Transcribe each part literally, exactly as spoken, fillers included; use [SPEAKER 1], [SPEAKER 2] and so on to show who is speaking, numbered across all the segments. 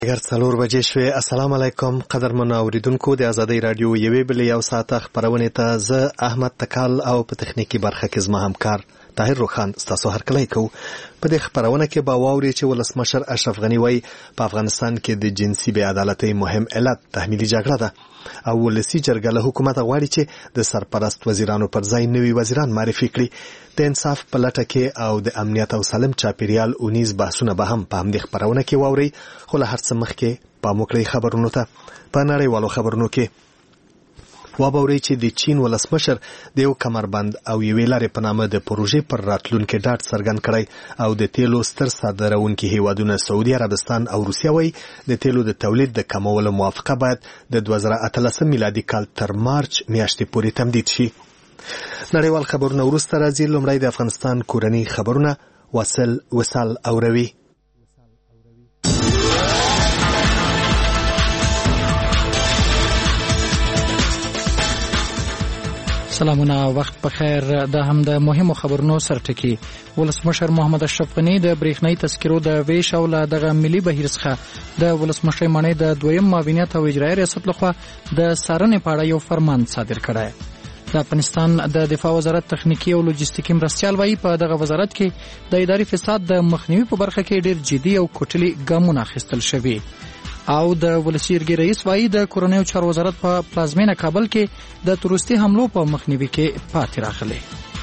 [SPEAKER 1] اگر څلور بجې شوې. السلام علیکم قدرمنو اوریدونکو د ازادۍ رادیو یوې بلې یو ساعته خپرونې ته زه احمد تکال او په تخنیکی برخه کې زما همکار طاهر روخان ستاسو هرکلی کوو. په دې خپرونه کې به واورئ چې ولسمشر اشرف غني وایي په افغانستان کې د جنسي بې عدالتۍ مهم علت تحمیلي جګړه ده او ولسي جرګه له حکومته غواړي چې د سرپرست وزیرانو پر ځای نوي وزیران معرفي کړي. د انصاف په لټه کې او د امنیت او سالم چاپیریال اونیز بحثونه به هم په همدې خپرونه کې واورئ. خو له هر څه مخکې پام وکړئ خبرونو ته. په نړیوالو خبرونو کې وابورئ چې د چین ولسمشر د یو کمربند او یوې لارې په نامه د پروژې پر راتلونکي ډاډ څرګند کړی او د تیلو ستر صادروونکي هیوادونه سعودي عربستان او روسیه وایي د تیلو د تولید د کمولو موافقه باید د دوه زره اتلسم میلادي کال تر مارچ میاشتې پورې تمدید شي. نړیوال خبرونه وروسته راځي. لومړی د افغانستان کورني خبرونه وصل وصال اوروي.
[SPEAKER 2] سلامونه، وخت بخیر. دا هم د مهمو خبرونو سرټکی. ولسمشر محمد اشرف غني د برېښنايي تذکرو د ویش او له دغه ملي بهیر څخه د ولسمشر معنی د دویم معاونیت او اجرایي ریاست لخوا د څارنې په اړه یو فرمان صادر کړی. د افغانستان د دفاع وزارت تخنیکی او لوجستیکي مرستیال وایي په دغه وزارت کې د اداري فساد د مخنیوي په برخه کې ډېر جدي او کوټلي ګامونه اخیستل شوي. او د ولسي جرګې رئیس وایي د کورنیو چارو وزارت په پلازمینه کابل کې د تروریستي حملو په مخنیوي کې پاتې راغلی.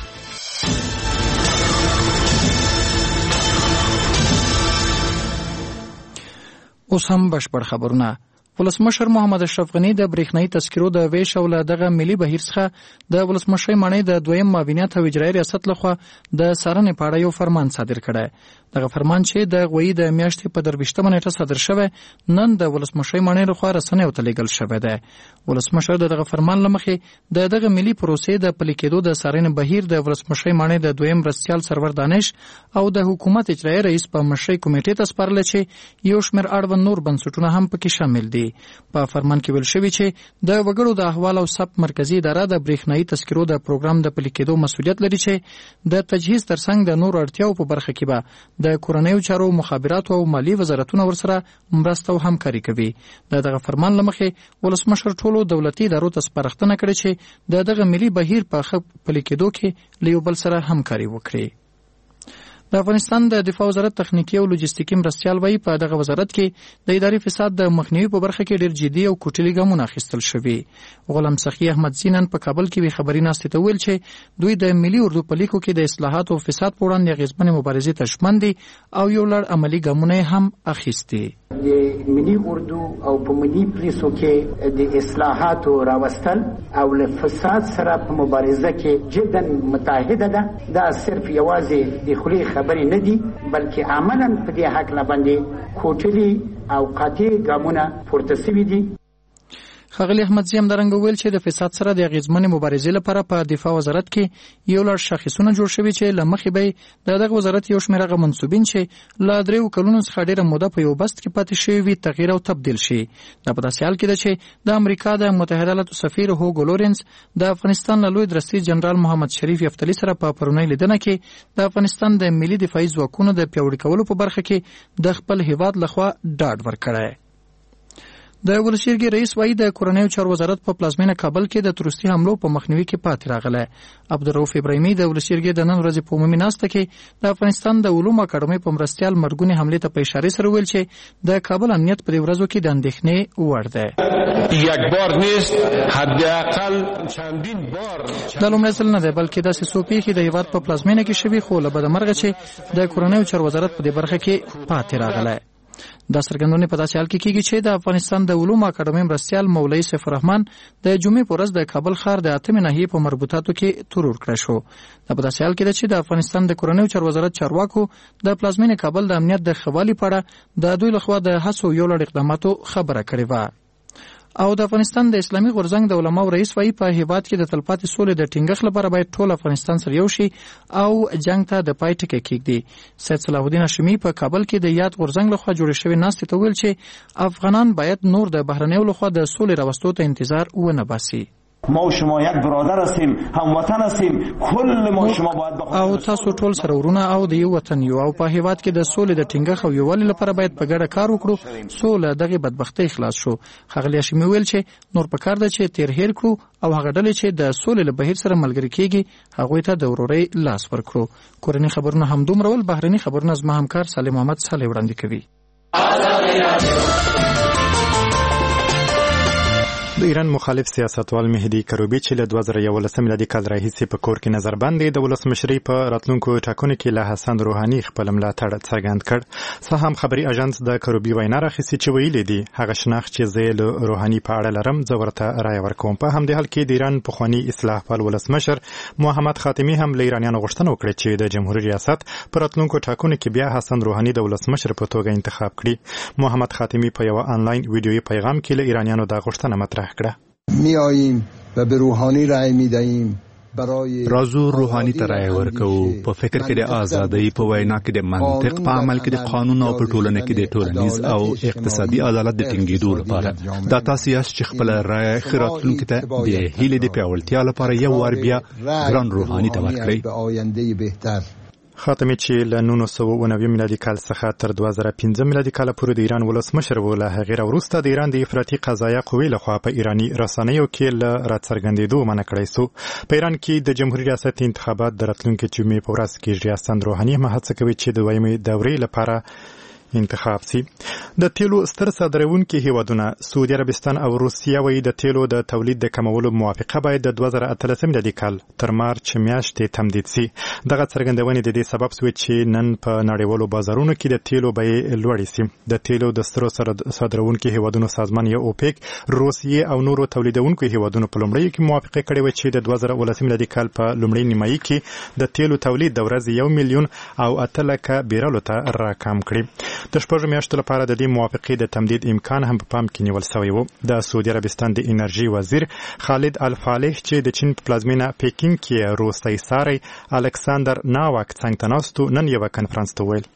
[SPEAKER 2] اوس هم بشپړ خبرونه. ولسمشر محمد اشرف غني د برېښنايي تذکرو د ویش او له دغه ملي بهیر څخه د ولسمشر معنی د دویم معاونیت او اجرایي ریاست لخوا د څارنې په اړه یو فرمان صادر کړی. دغه فرمان چې د غوي د میاشتې په درویشتمه نیټه صادر شوی نن د ولسمشر معنی لخوا رسنیو ته لیږل شوی دی. ولسمشر دغه فرمان لمخې د دغه ملي پروسې د پلي کېدو د څارنې بهیر د ولسمشر معنی د دویم مرستیال سرور دانش او د حکومت اجرایي رئیس په مشرۍ کمیټې ته سپارل چې یو شمېر اړوند نور بنسټونه هم پکې شامل دي. په فرمان کې ویل شوی چې د وګړو د احوال او ثبت مرکزی اداره د برېښنايي تذکرو د پروګرام د پلي کېدو مسؤلیت لري چې د تجهیز ترڅنګ د نور اړتیاو په برخه کې به د کورنیو چارو مخابراتو او مالی وزارتونه ورسره مرسته او همکاري کوي. د دغه فرمان لمخې ولسمشر ټولو دولتي ادارو ته سپارښتنه کړې چې د دغه ملي بهیر په ښه پلي کېدو کې له یو بل سره همکاري وکړي. د افغانستان د دفاع وزارت تخنیکی او لوجستیکي مرستیال وایي په دغه وزارت کې د اداري فساد د مخنیوي په برخه کې ډېر جدي او کوټلي ګامونه اخیستل شوي. غلام سخي احمد زینن په کابل کې وی خبري ناستې ته ویل چې دوی د ملي اردو په لیکو کې د اصلاحات او فساد په وړاندې اغېزمنې مبارزې ته ژمن دي او یو لړ عملي ګامونه هم اخیستي.
[SPEAKER 3] د ملي اردو او په ملي پولیسو کې د اصلاحاتو راوستل او له فساد سره په مبارزه کې جدا متحده ده. دا صرف یوازې د خولي خبرې نه دي بلکې عملاً په دې حق باندې کوټلي او قاطع ګامونه پورته شوي دي.
[SPEAKER 2] ښاغلي احمدزي همدارنګه وویل چې د فساد سره د اغېزمنې مبارزې لپاره په دفاع وزارت کې یو لړ شاخصونه جوړ شوي چې له مخې به د دغه وزارت یو شمېر هغه منصوبین چې له دریو کلونو څخه ډېره موده په یو بست کې پاتې شوي وي تغییر او تبدیل شي. دا په داسې حال کې ده چې د امریکا د متحده ایالاتو سفیر هوګو لورنس د افغانستان له لوی درستیز جنرال محمد شریف یفتلي سره په پرونۍ لیدنه کې د افغانستان د ملي دفاعي ځواکونو د پیاوړي کولو په برخه کې د خپل هیواد لخوا ډاډ ورکړی. د ولسي جرګې رئیس وایي د کورنیو چارو وزارت په پلازمینه کابل کې د تروریستي حملو په مخنیوي کې پاتې راغلی. عبدالرؤف ابراهیمي د ولسي جرګې د نن ورځې په عمومي ناسته کې د افغانستان د علومو اکاډمۍ په مرستیال مرګونې حملې ته په اشارې سره ویل چې د کابل امنیت په دې ورځو کې د اندېښنې وړ دی.
[SPEAKER 4] یک بار نیست حداقل چندین بار
[SPEAKER 2] دا لومړی ځل نه دی بلکې داسې څو پیښې د هیواد په پلازمینه کې شوي خو له بدمرغه چې د کورنیو چارو وزارت په دې برخه کې پاتې راغلی. دا څرګندونه په داسې حال کې کیږي چې د افغانستان د علومو اکاډمۍ مرستیال مولوي سیف الرحمن د جمعې په ورځ د کابل ښار د اتمې ناحیې په مربوطاتو کې ترور کړی شو. دا په داسې حال کې ده چې د افغانستان د کورنیو چارو وزارت چارواکو د پلازمینې کابل د امنیت د ښه والي په اړه د دوی لخوا د هڅو یو لړ اقداماتو خبره کړې وه. او د افغانستان د اسلامي غورځنګ د علماو رئیس وایي په هیواد کې د تلپاتې سولې د ټینګښت لپاره باید ټول افغانستان سره یو شي او جنگ ته د پای ټکی کېږدي. سید صلاح الدین هاشمي په کابل کې د یاد غورځنګ لخوا جوړې شوې ناستې ته ویل چې افغانان باید نور د بهرنیو لخوا د سولې راوستو ته انتظار ونه باسي.
[SPEAKER 5] ما و شما یک برادر هستیم، هموطن هستیم، کل ما شما باید بخواد
[SPEAKER 2] او تاسو ټول سره ورونه او د یو وطن یو او په هیواد کې د سولې د ټینګښت او یووالي لپاره باید په ګډه کار وکړو. سوله دغه بدبختۍ خلاص شو. ښاغلی هاشمي ویل چې نور پکار ده چې تیر هیر کړو او هغه ډلې چې د سولې له بهیر سره ملګری کیږي هغوی ته د ورورۍ لاس ورکړو. کورني خبرونه همدومره ول. بهرني خبرونه زما همکار صالح محمد صالح وړاندې کوي.
[SPEAKER 6] د ایران مخالف سیاستوال مهدي کروبی چې له دوه زره یولسم میلادي کال راهیسې په کور کې نظربند دی، د ولسمشرۍ په راتلونکو ټاکنو کې له حسن روحاني خپل ملاتړ څرګند کړ. سهام خبري اژانس د کروبی وینا راخیستې چې ویلي دي هغه شناخت چې زه له روحاني په اړه لرم زه ورته رایه ورکوم. په همدې حال کې د ایران پخواني اصلاح پال ولسمشر محمد خاتمي هم له ایرانیانو غوښتنه وکړه چې د جمهوریت ریاست په راتلونکو ټاکنو کې بیا حسن روحاني د ولسمشر په توګه انتخاب کړي. محمد خاتمي په یو آنلاین ویډیویي پیغام کې له ایرانیانو دا غوښتنه مطرح کړه.
[SPEAKER 7] میاییم و به روحانی رای میدهیم
[SPEAKER 8] راځو روحاني ته رایه ورکوو. په فکر کې د ازادۍ، په وینا کې د منطق، په عمل کې د قانون او په ټولنه کې د ټولنیز او اقتصادي عدالت د ټینګېدو لپاره. دا تاسو یاست چې خپل رایه ښه راتلونکي ته د هیلې د پیاوړتیا لپاره یو وار بیا ګران روحاني ته ورکړئ.
[SPEAKER 6] خاتمي چې له نولس سوه اوه نوي میلادي کال څخه تر دوه زره پنځه میلادي کال پورې د ایران ولسمشر و، له هغې وروسته د ایران د افراطي قضایه قوې لخوا په ایراني رسنیو کې له راڅرګندېدو منع کړی سو. په ایران کې د جمهوریت ریاست انتخابات د راتلونکي جمعې په ورځ کېږي. حسن روحاني هم هڅه کوي چې د دویمې دورې لپاره انتخاب سي. د تیلو ستر صادروونکي هیوادونه سعودي عربستان او روسیه وایي د تیلو د تولید د کمولو موافقه باید د دوه زره اتلسم میلادي کال تر مارچ میاشتې تمدید سي. دغه څرګندونې د دې سبب شوې چې نن په نړیوالو بازارونو کې د تیلو بیې لوړې سي. د تیلو د سترو صادروونکي هیوادونو سازمان یا اوپیک روسیه او نورو تولیدونکو هیوادونو په لومړیو کې موافقه کړې و چې د دوه زره اوولسم میلادي کال په لومړۍ نیمایي کې د تیلو تولید د ورځې یو میلیون او اته لکه بیرلو ته راکم کړي. د شپږو میاشتو لپاره د دې موافقې د تمدید امکان هم په پام کې نیول شوی و. د سعودي عربستان د انرژي وزیر خالد الفالح چې د چین په پلازمینه پیکینګ کې روسي ساری الکساندر ناواک څنګ ته ناستو نن یو کنفرانس ته ویل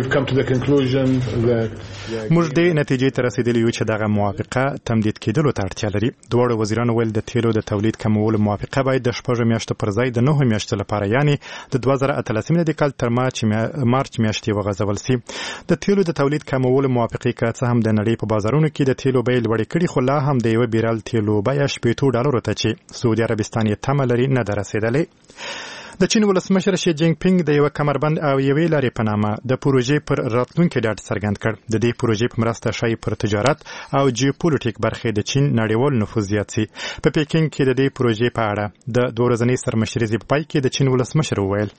[SPEAKER 6] موږ دې نتیجې ته رسیدلی یو چې دغه موافقه تمدید کېدلو ته اړتیا لري. دواړو وزیرانو ویل د تیلو د تولید کمولو موافقه باید د شپږو میاشتو پر ځای د نهو میاشتو لپاره یعنی د دوه زره اتلسم میلادي کال تر مارچ میاشتې وغځول سي. د تیلو د تولید کمولو موافقه که څه هم د نړۍ په بازارونو کې د تیلو بیې لوړې کړي، خو لا هم د یو بیرل تیلو بیه شپېتو ډالرو ته چې سعودي عربستان یې تمه لري نه ده رسېدلې. د چین ولسمشر شي جینګ پینګ د یو کمربند او یوې لارې په نامه د پروژې پر راتلونکي ډاډ څرګند کړ. د دې پروژې په مرسته شای پر تجارت او جیوپولیټیک برخې د چین نړیوال نفوذ زیات سي. په پیکینګ کې د دې پروژې په اړه د دوه ورځنۍ سرمشرۍ په پای کې د چین ولسمشر وویل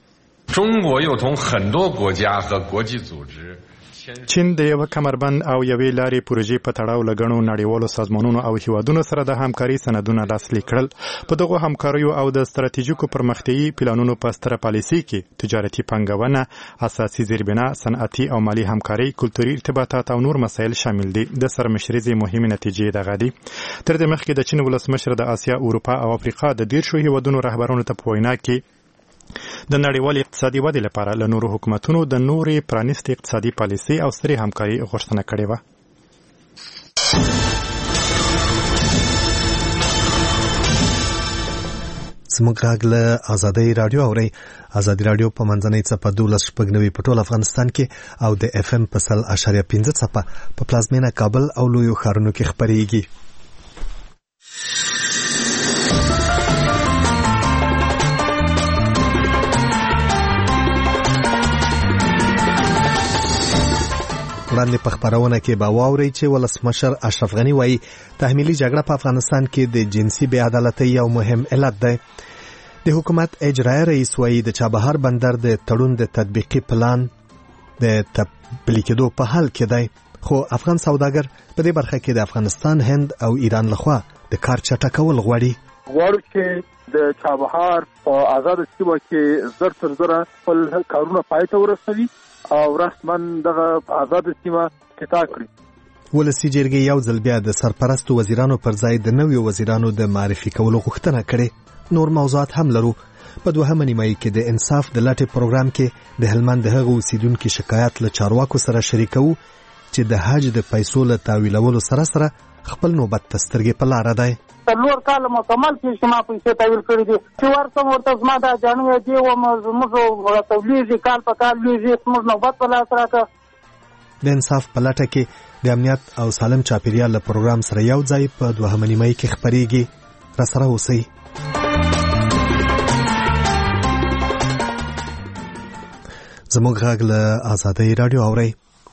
[SPEAKER 6] چین د یو کمربند او یوې لارې پروژې په تړاو لګڼو نړیوالو سازمانونو او هیوادونو سره د همکاري سندونه لاسلیک کړل. په دغه همکاریو او د ستراتیژیکو پرمختیایي پلانونو په ستره پالیسي کې تجارتي پانګونه، اساسي زیربنا، صنعتي او مالي همکاري، کلتوري ارتباطات او نور مسایل شامل دي. د سرمشرۍ مهمه نتیجې دغه دي. تر دې مخکې د چین ولسمشر د آسیا، اروپا او افریقا د دیرشو هیوادونو رهبرانو ته په وینا کې د نړیوال اقتصادي ودې لپاره له نورو حکومتونو د نورې پرانیستې اقتصادي پالیسۍ او سترې همکاري غوښتنه کړې وه.
[SPEAKER 1] زموږ غږ له ازادۍ راډیو اورئ. ازادي راډیو په منځنۍ څپه دولس شپږ نوي په ټول افغانستان کې او د اف ام په سل اشاریه پنځه څپه په پلازمینه کابل او لویو ښارونو کې خپرېږي. وړاندې په خپرونه کې به واورئ چې ولسمشر اشرف غني وایي تحمیلي جګړه په افغانستان کې د جنسي بې عدالتۍ یو مهم علت دی. د حکومت اجرایي رئیس وایي د چابهار بندر د تړون د تطبیقي پلان د پلي کېدو په حال کې دی، خو افغان سوداګر په دې برخه کې د افغانستان، هند او ایران لخوا د کار چټکول غواړي.
[SPEAKER 9] غواړو چې د چابهار په آزاد سیمه کې زر تر زره خپل کارونه پای ته ورسوي او رسمن دغه آزاد سیمه قطع کړي.
[SPEAKER 1] ولسی جرګې یو ځل بیا د سرپرستو وزیرانو پر ځای د نویو وزیرانو د معرفي کولو غوښتنه کړې. نور موضوعات هم لرو. په دوهمه نیمایي کې د انصاف د لټې پروګرام کې د هلمند د هغو اوسیدونکو شکایت له چارواکو سره شریکو چې د حج د پیسو له تاویلولو سره سره خپل نوبت ته سترګې په لاره دی.
[SPEAKER 10] څلور کاله مکمل کېږي ما پیسې تحویل کړي دي چې ورته ورته زما دا جانو دی و موږ ورته ولیږي کال په کال ولیږي موږ نوبت په لاس راکړه.
[SPEAKER 1] د انصاف په لټه کې د امنیت او سالم چاپیریال له پروګرام سره یو ځای په دوهمه نیمایي کې خپرېږي. راسره اوسئ. زموږ غږ له آزادۍ راډیو اورئ.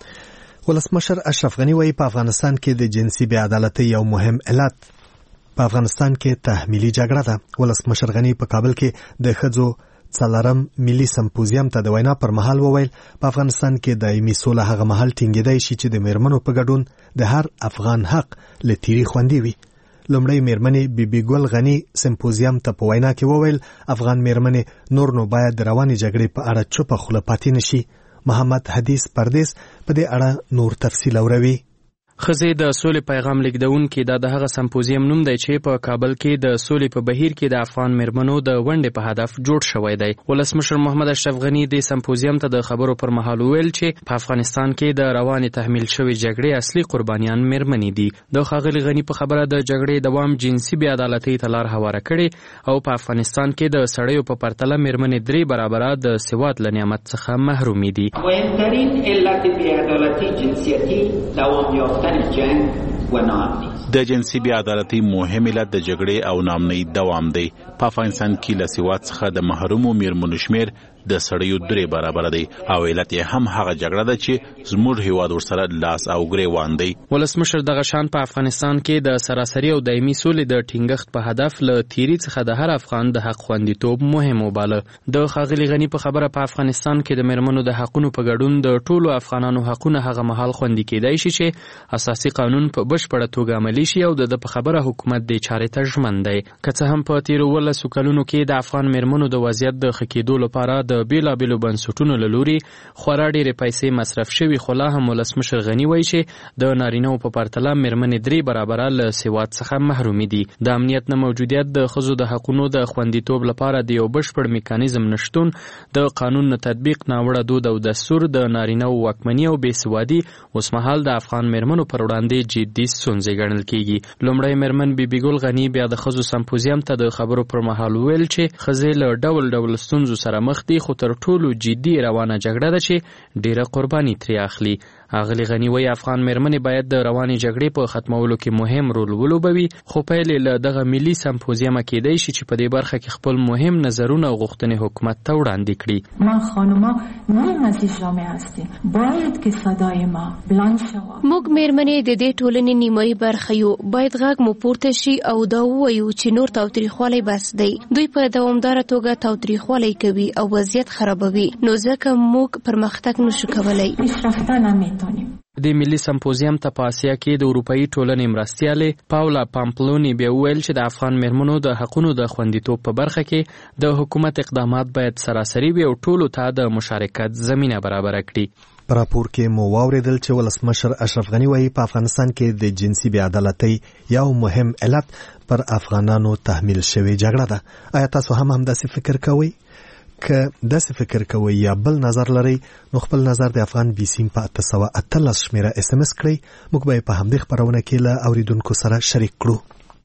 [SPEAKER 1] ولسمشر اشرف غني وایي په افغانستان کې د جنسي بې عدالتۍ یو مهم علت په افغانستان کې تحمیلي جګړه ده. ولسمشر غني په کابل کې د ښځو څلورم ملي سمپوزیم ته د وینا پر مهال وویل په افغانستان کې دایمي سوله هغه مهال ټینګېدای شي چې د میرمنو په ګډون د هر افغان حق له تیري خوندي وي. لومړی میرمنې بیبي ګل غني سمپوزیم ته په وینا کې وویل افغان میرمنې نور نو باید د روانې جګړې په اړه چوپه خوله پاتې نشي. محمد حدیث پردیس په دې اړه نور تفصیل اوروي.
[SPEAKER 11] خزه د سولې پیغام لیکدونکو دا د هغه سمپوزیم نوم دی چې په کابل کې د سولې په بهیر کې د افغان میرمنو د ونډې په هدف جوړ شوی دی. ولسمشر محمد اشرف غني د سمپوزیم ته د خبرو پر مهال ویل چې په افغانستان کې د روانې تحمیل شوی جګړې اصلي قربانیان میرمنې دي. د ښاغلي غني په خبره د جګړې دوام جنسي بې عدالتۍ ته لار هواره کړي او په افغانستان کې د سړیو په پرتله میرمنې درې برابره د سواد له نعمت څخه محرومې دي.
[SPEAKER 12] مهمترین علت بې عدالتۍ جنسیتي دوام یافتن جنگ و ناامنی
[SPEAKER 13] د جنسي بې عدالتۍ مهم علت د جګړې او ناامنۍ دوام دی. په افغانستان کې له سواد څخه د محرومو میرمنو شمیر د سړیو درې برابره دی او علت یې هم هغه جګړه ده چې زموږ هیواد ورسره لاس او ګریوان دی.
[SPEAKER 11] ولسمشر دغه شان په افغانستان کې د سراسري او دایمي سولې د ټینګښت په هدف له تیری څخه د هر افغان د حق خوندیتوب مهم وباله. د ښاغلي غني په خبره په افغانستان کې د میرمنو د حقونو په ګډون د ټولو افغانانو حقونه هغه مهال خوندي کېدای شي چې اساسي قانون په بشپړه توګه عملي شي او د په خبره حکومت د چارې ته ژمن دی. که څه هم په تیرو ولسو کلونو کې د افغان میرمنو د وضعیت د ښه کېدو لپاره د بیلابیلو بنسټونو له لوري خورا ډېرې پیسې مصرف شوي خو لا هم ولسمشر غني وایي چې د نارینه‌و په پرتله میرمنې درې برابره له سواد څخه محرومې دي. د امنیت نه موجودیت د ښځو د حقونو د خوندیتوب لپاره د یو بشپړ میکانیزم نشتون د قانون نه تطبیق ناوړه دود او دستور د نارینه‌و واکمني او بېسوادي اوسمهال د افغان میرمنو پر وړاندې جدي ستونزې ګڼل کېږي. لومړی میرمن بیبي ګل غني بیا د ښځو سمپوزیم ته د خبرو پر مهال ویل چې ښځې له ډول ډول ستونزو سره مخ دي خو تر ټولو جدي روانه جګړه ده چې ډیره قرباني ترې اخلي. اغلی غنی وی افغان میرمنې باید د روانې جګړې په ختمولو کې مهم رول ولوبوي خو پیل له دغه ملي سمپوزیم کېدای شي چې په دې برخه کې خپل مهم نظرونه او غوښتنې حکومت ته وړاندې کړي.
[SPEAKER 14] ما خانوما نیم از جامعه هستیم باید که صدای ما بلند شود.
[SPEAKER 15] موږ میرمنې د دې ټولنې نیمایي برخه یو باید غږ مو پورته شي او دا ووایو چې نور تاوتریخوالی بس دی. دوی په دوامداره توګه تاوتریخوالی کوي او وضعیت خرابوي نو ځکه موږ پرمختګ نشو کولی.
[SPEAKER 14] پیشرفته نمیتونیم.
[SPEAKER 11] د ملي سمپوزیم ته په اسیا کې د اروپאי ټولنې مرستیالې پاولا پامپلونی بیا ویل چې د افغان میرمنو د حقونو د خوندیتوب په برخه کې د حکومت اقدامات باید سراسري وي او ټولو ته د مشارکت زمینه برابر کړي.
[SPEAKER 1] په راپور کې مو واوریدل چې ولسمشر اشرف غني وایي په افغانستان کې د جنسي بې عدالتۍ یو مهم علت پر افغانانو تحمیل شوی جګړه ده. آیا تاسو هم همداسې فکر کوئ؟ که داسې فکر کوئ یا بل نظر لرئ نو خپل نظر د افغان بي سیم په اته سوه اتلس شمیره اس ام اس کړئ. موږ به په همدې خپرونه کې له اوریدونکو سره شریک کړو.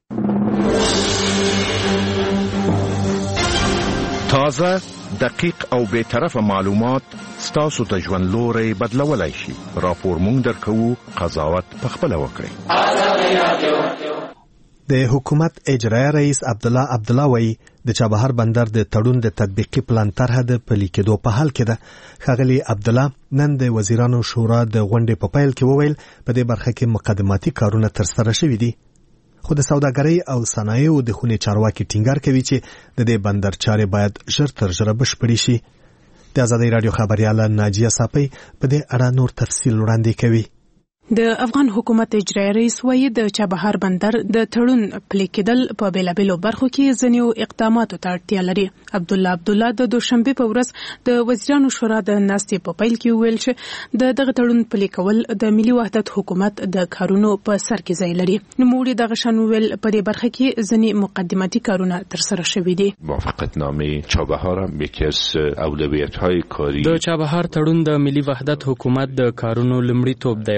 [SPEAKER 16] تازه دقیق او بې طرفه معلومات ستاسو ته ژوند لوری بدلولی شي. راپور موږ درکوو قضاوت پخپله وکړئ.
[SPEAKER 1] د حکومت اجرایه رئیس عبدالله عبدالله وایي د چابهار بندر د تړون د تطبیقي پلان طرحه د پلي کېدو په حال کې ده. ښاغلي عبدالله نن د وزیرانو شورا د غونډې په پیل کې وویل په دې برخه کې مقدماتي کارونه ترسره شوي دي خو د سوداګرۍ او صنایعو د خونې چارواکي ټینګار کوي چې د دې بندر چارې باید ژر تر ژره بشپړې شي. د ازادۍ راډیو خبریاله ناجیه ساپۍ په دې اړه نور تفصیل وړاندې کوي.
[SPEAKER 17] د افغان حکومت اجرایي رئیس وایي د چابهار بندر د تړون پلي کېدل په بیلابیلو برخو کې ځینې اقداماتو ته اړتیا لري. عبدالله عبدالله د دوشنبه په ورځ د وزیرانو شورا د ناستې په پیل کې ویل چې د دغه تړون پلي کول د ملي وحدت حکومت د کارونو په سر کې ځای لري. نوموړي دغه شان ویل په دې برخه کې ځینې مقدماتي کارونه ترسره شوي دي.
[SPEAKER 16] موافقتنامه چابهار هم یکی از اولویت‌های کاری
[SPEAKER 11] د چابهار تړون د ملي وحدت حکومت د کارونو لومړیتوب دی او په دې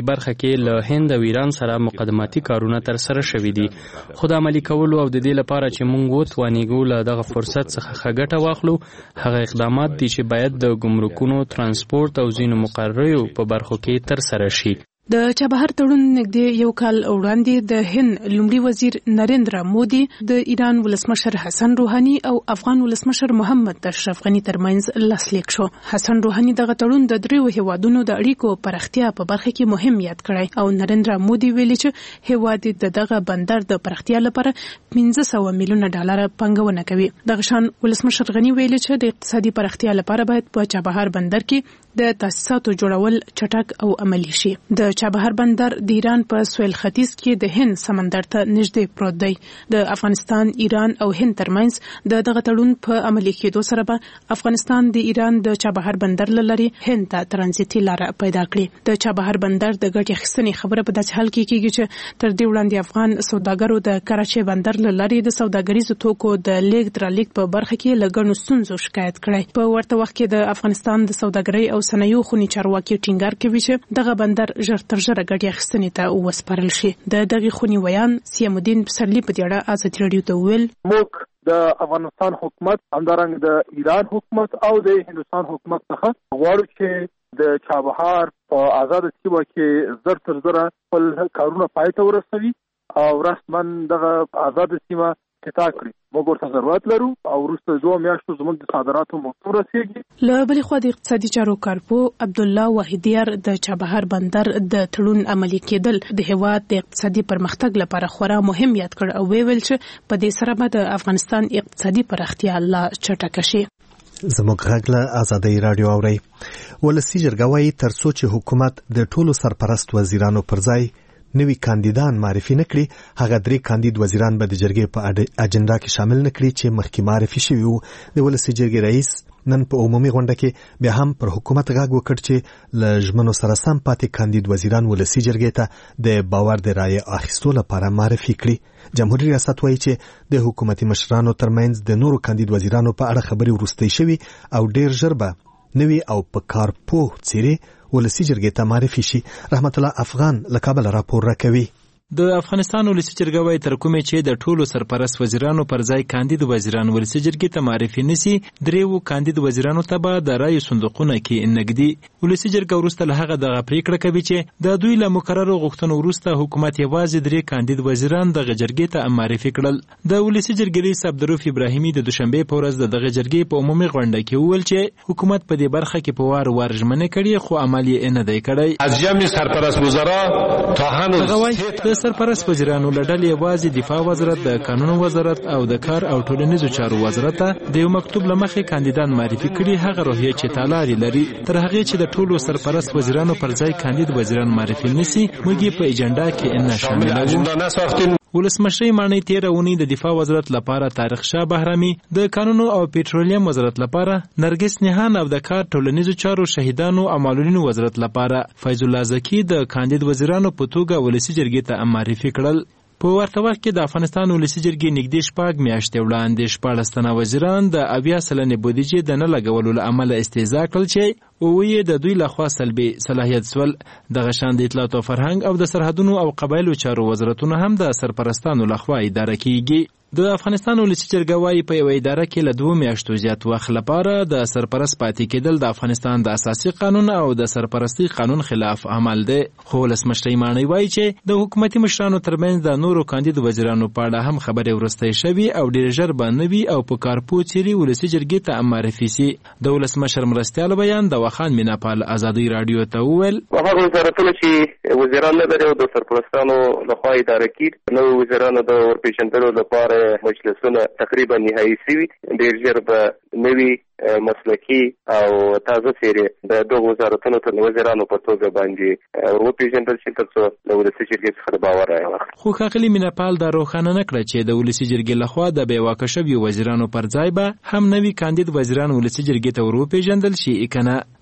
[SPEAKER 11] دې برخه کې له هند او ایران سره مقدماتي کارونه تر سره شوي دي، خو د عملي کولو او د دې لپاره چې موږ وتوانیږو له دغه فرصت څخه ښه ګټه واخلو، هغه اقدامات دي چې باید د ګمرکونو، ترانسپورت او ځینو مقرریو په برخو کې تر سره شي.
[SPEAKER 17] د چابهار تړون نږدې یو کال وړاندې د هند لومړي وزیر نریندرا مودي د ایران ولسمشر حسن روحاني او افغان ولسمشر محمد اشرف غني ترمنځ لاسلیک شو. حسن روحاني دغه تړون د دریو هیوادونو د اړیکو پراختیا په برخه کې مهم یاد کړی او نریندرا مودي ویلي چې هیواد د دغه بندر د پراختیا لپاره پنځه سوه میلیونه ډالر پانګونه کوي. دغه شان ولسمشر غني ویلي چې د اقتصادي پراختیا لپاره باید په چابهار بندر کې د تاسیساتو جوړول چټک او عملی شي. د چابهار بندر د ایران په سویل ختیځ کې د هند سمندر ته نږدې پروت دی. د افغانستان، ایران او هند ترمنځ د دغه تړون په عملي کېدو سره به افغانستان د ایران د چابهار بندر له لارې هند ته ترانزیتي لاره پیدا کړي. د چابهار بندر د ګټې اخیستنې خبره په داسې حال کې کېږي چې تر دې وړاندې افغان سوداګرو د کراچۍ بندر له لارې د سوداګریزو توکو د لیږد رالېږد په برخه کې له ګڼو ستونزو شکایت کړی. په ورته وخت کې د افغانستان د سوداګرۍ او صنایعو خونې چارواکي ټینګار کوي چې دغه بندر ژر تر ژره ګټې اخیستنې ته وسپارل شي. د دغه خونې ویان سیام الدین پسرلی په دې اړه ازادي راډیو ته وویل
[SPEAKER 9] موږ د افغانستان حکومت، همدارنګه د ایران حکومت او د هندوستان حکومت څخه غواړو چې د چابهار په آزاد سیمه کې زر تر زره خپل کارونه پای ته ورسوي او رسمن دغه آزاد سیمه قطع کړي. موږ ورته ضرورت لرو او وروسته دوه میاشتو زموږ د صادراتو موضوع رسیږي.
[SPEAKER 17] له بلې خوا د اقتصادي چارو کارپو عبدالله واحدیار د چابهار بندر د تړون عملي کېدل د هیواد د اقتصادي پرمختګ لپاره خورا مهم یاد کړ او ویل چې په دې سره به د افغانستان اقتصادي پراختیا لا چټکه شي.
[SPEAKER 1] زموږ غږ له ازادۍ راډیو اورئ. ولسي جرګه وايي تر څو چې حکومت د ټولو سرپرست وزیرانو پر ځای نوی کاندیدان معرفي نکړي، هغه درې کاندید وزیران به د جرګې په اجنډا کې شامل نکړي چې مخکې معرفي شوي وو. د ولسي جرګې رئیس نن په عمومي غونډه کې بیا هم پر حکومت غږ وکړ چې له ژمنو سره سم پاتې کاندید وزیران ولسي جرګې ته د باور د رایې اخیستو لپاره معرفي کړي. جمهوریت ریاست وایي چې د حکومتي مشرانو ترمنځ د نورو کاندید وزیرانو په اړه خبرې وروستۍ شوي او ډیر ژر به نوي او په کار پوه څیرې ولسي جرګې ته معرفي شي. رحمت الله افغان له کابل راپور راکوي.
[SPEAKER 2] د افغانستان ولسي جرګه وايي تر کومه چې د ټولو سرپرست وزیرانو پر ځای کاندید وزیران ولسي جرګې ته معرفي نشي، دریو کاندید وزیرانو ته به د رایو صندوقونه کې نګدي. ولسي جرګه وروسته له هغه دغه پریکړه کوي چې د دوی له مقررو غوښتنو وروسته حکومت یوازې درې کاندید وزیران دغه جرګې ته معرفي کړل. د ولسي جرګې رئیس عبدالرؤف ابراهیمي د دوشنبه په ورځ دغه جرګې په عمومي غونډه کې وویل چې حکومت په دې برخه کې په وار وار ژمنې کړې خو عمل یې نه دی کړی.
[SPEAKER 4] از جمع سرپرست وزرا تا هنوز
[SPEAKER 2] سرپرست وزیرانو لړل یوازې دفاع وزارت، د قانون وزارت او د کار او ټولنیزو چارو وزارت ته د یو مکتوب لمخې کاندیدان معرفي کړي، هغه روحیه چې تالاري لري. تر هغه چې د ټولو سرپرست وزیرانو پر ځای کاندید وزیران معرفي نشي، موږ په اجنډا کې نه شاملوو. ولسمشر مانی تیر اونۍ د دفاع وزارت لپاره طارق شاه بهرامي، د قانون او پېټرولیم وزارت لپاره نرګس نهان او د کار ټولنیزو چارو شهیدانو او معلولینو وزارت لپاره فیض الله زکی د کاندید وزیرانو په توګه ولسي جرګې ته معرفي کړل. په ورته وخت کې د افغانستان ولسي جرګې نږدې شپږ میاشتې وړاندې شپاړس تنه وزیران د اویا سلنې بودیجې د نه لګولو له امله استهزا کړل چې اووه یې د دوی لخوا سلبي صلاحیت سول. دغه شان د اطلاعات او فرهنګ او د سرحدونو او قبایلو چارو وزارتونه هم د سرپرستانو لخوا اداره کیږي. د افغانستان ولسي جرګه وايي په یوه اداره کې له دوه میاشتو زیات وخت لپاره د سرپرست پاتې کېدل د افغانستان د اساسي قانون او د سرپرستي قانون خلاف عمل دی. خو ولسمشر مانی وايي چې د حکومتي مشرانو ترمنځ د نورو کاندید وزیرانو په اړه هم خبرې وروستۍ شوي او ډېر ژر به نوي او په کارپو څیرې ولسي جرګې ته معرفي سي. د ولسمشر مرستیال بیان د وخان میناپال ازادۍ راډیو ته وویل
[SPEAKER 18] هغه وزارتونه چې وزیران نه لري او د سرپرستانو لخوا اداره کیږي، نو وزیرانو د ورپېژندلو لپاره مجلسونه تقریبا نهایی شوي، ډېر ژر به نوي مسلکي او تازه څیرې د دغو وزارتونو تر وزیرانو په توګه باندې وروپېژندل شي تر څو له ولسي جرګې څخه د باور رایه واخلي.
[SPEAKER 2] خو ښاغلي میناپال دا روښانه نه کړه چې د ولسي جرګې لخوا د بې واکه شویو وزیرانو پر ځای به هم نوي کاندید وزیران ولسي جرګې ته وروپېژندل شي که نه.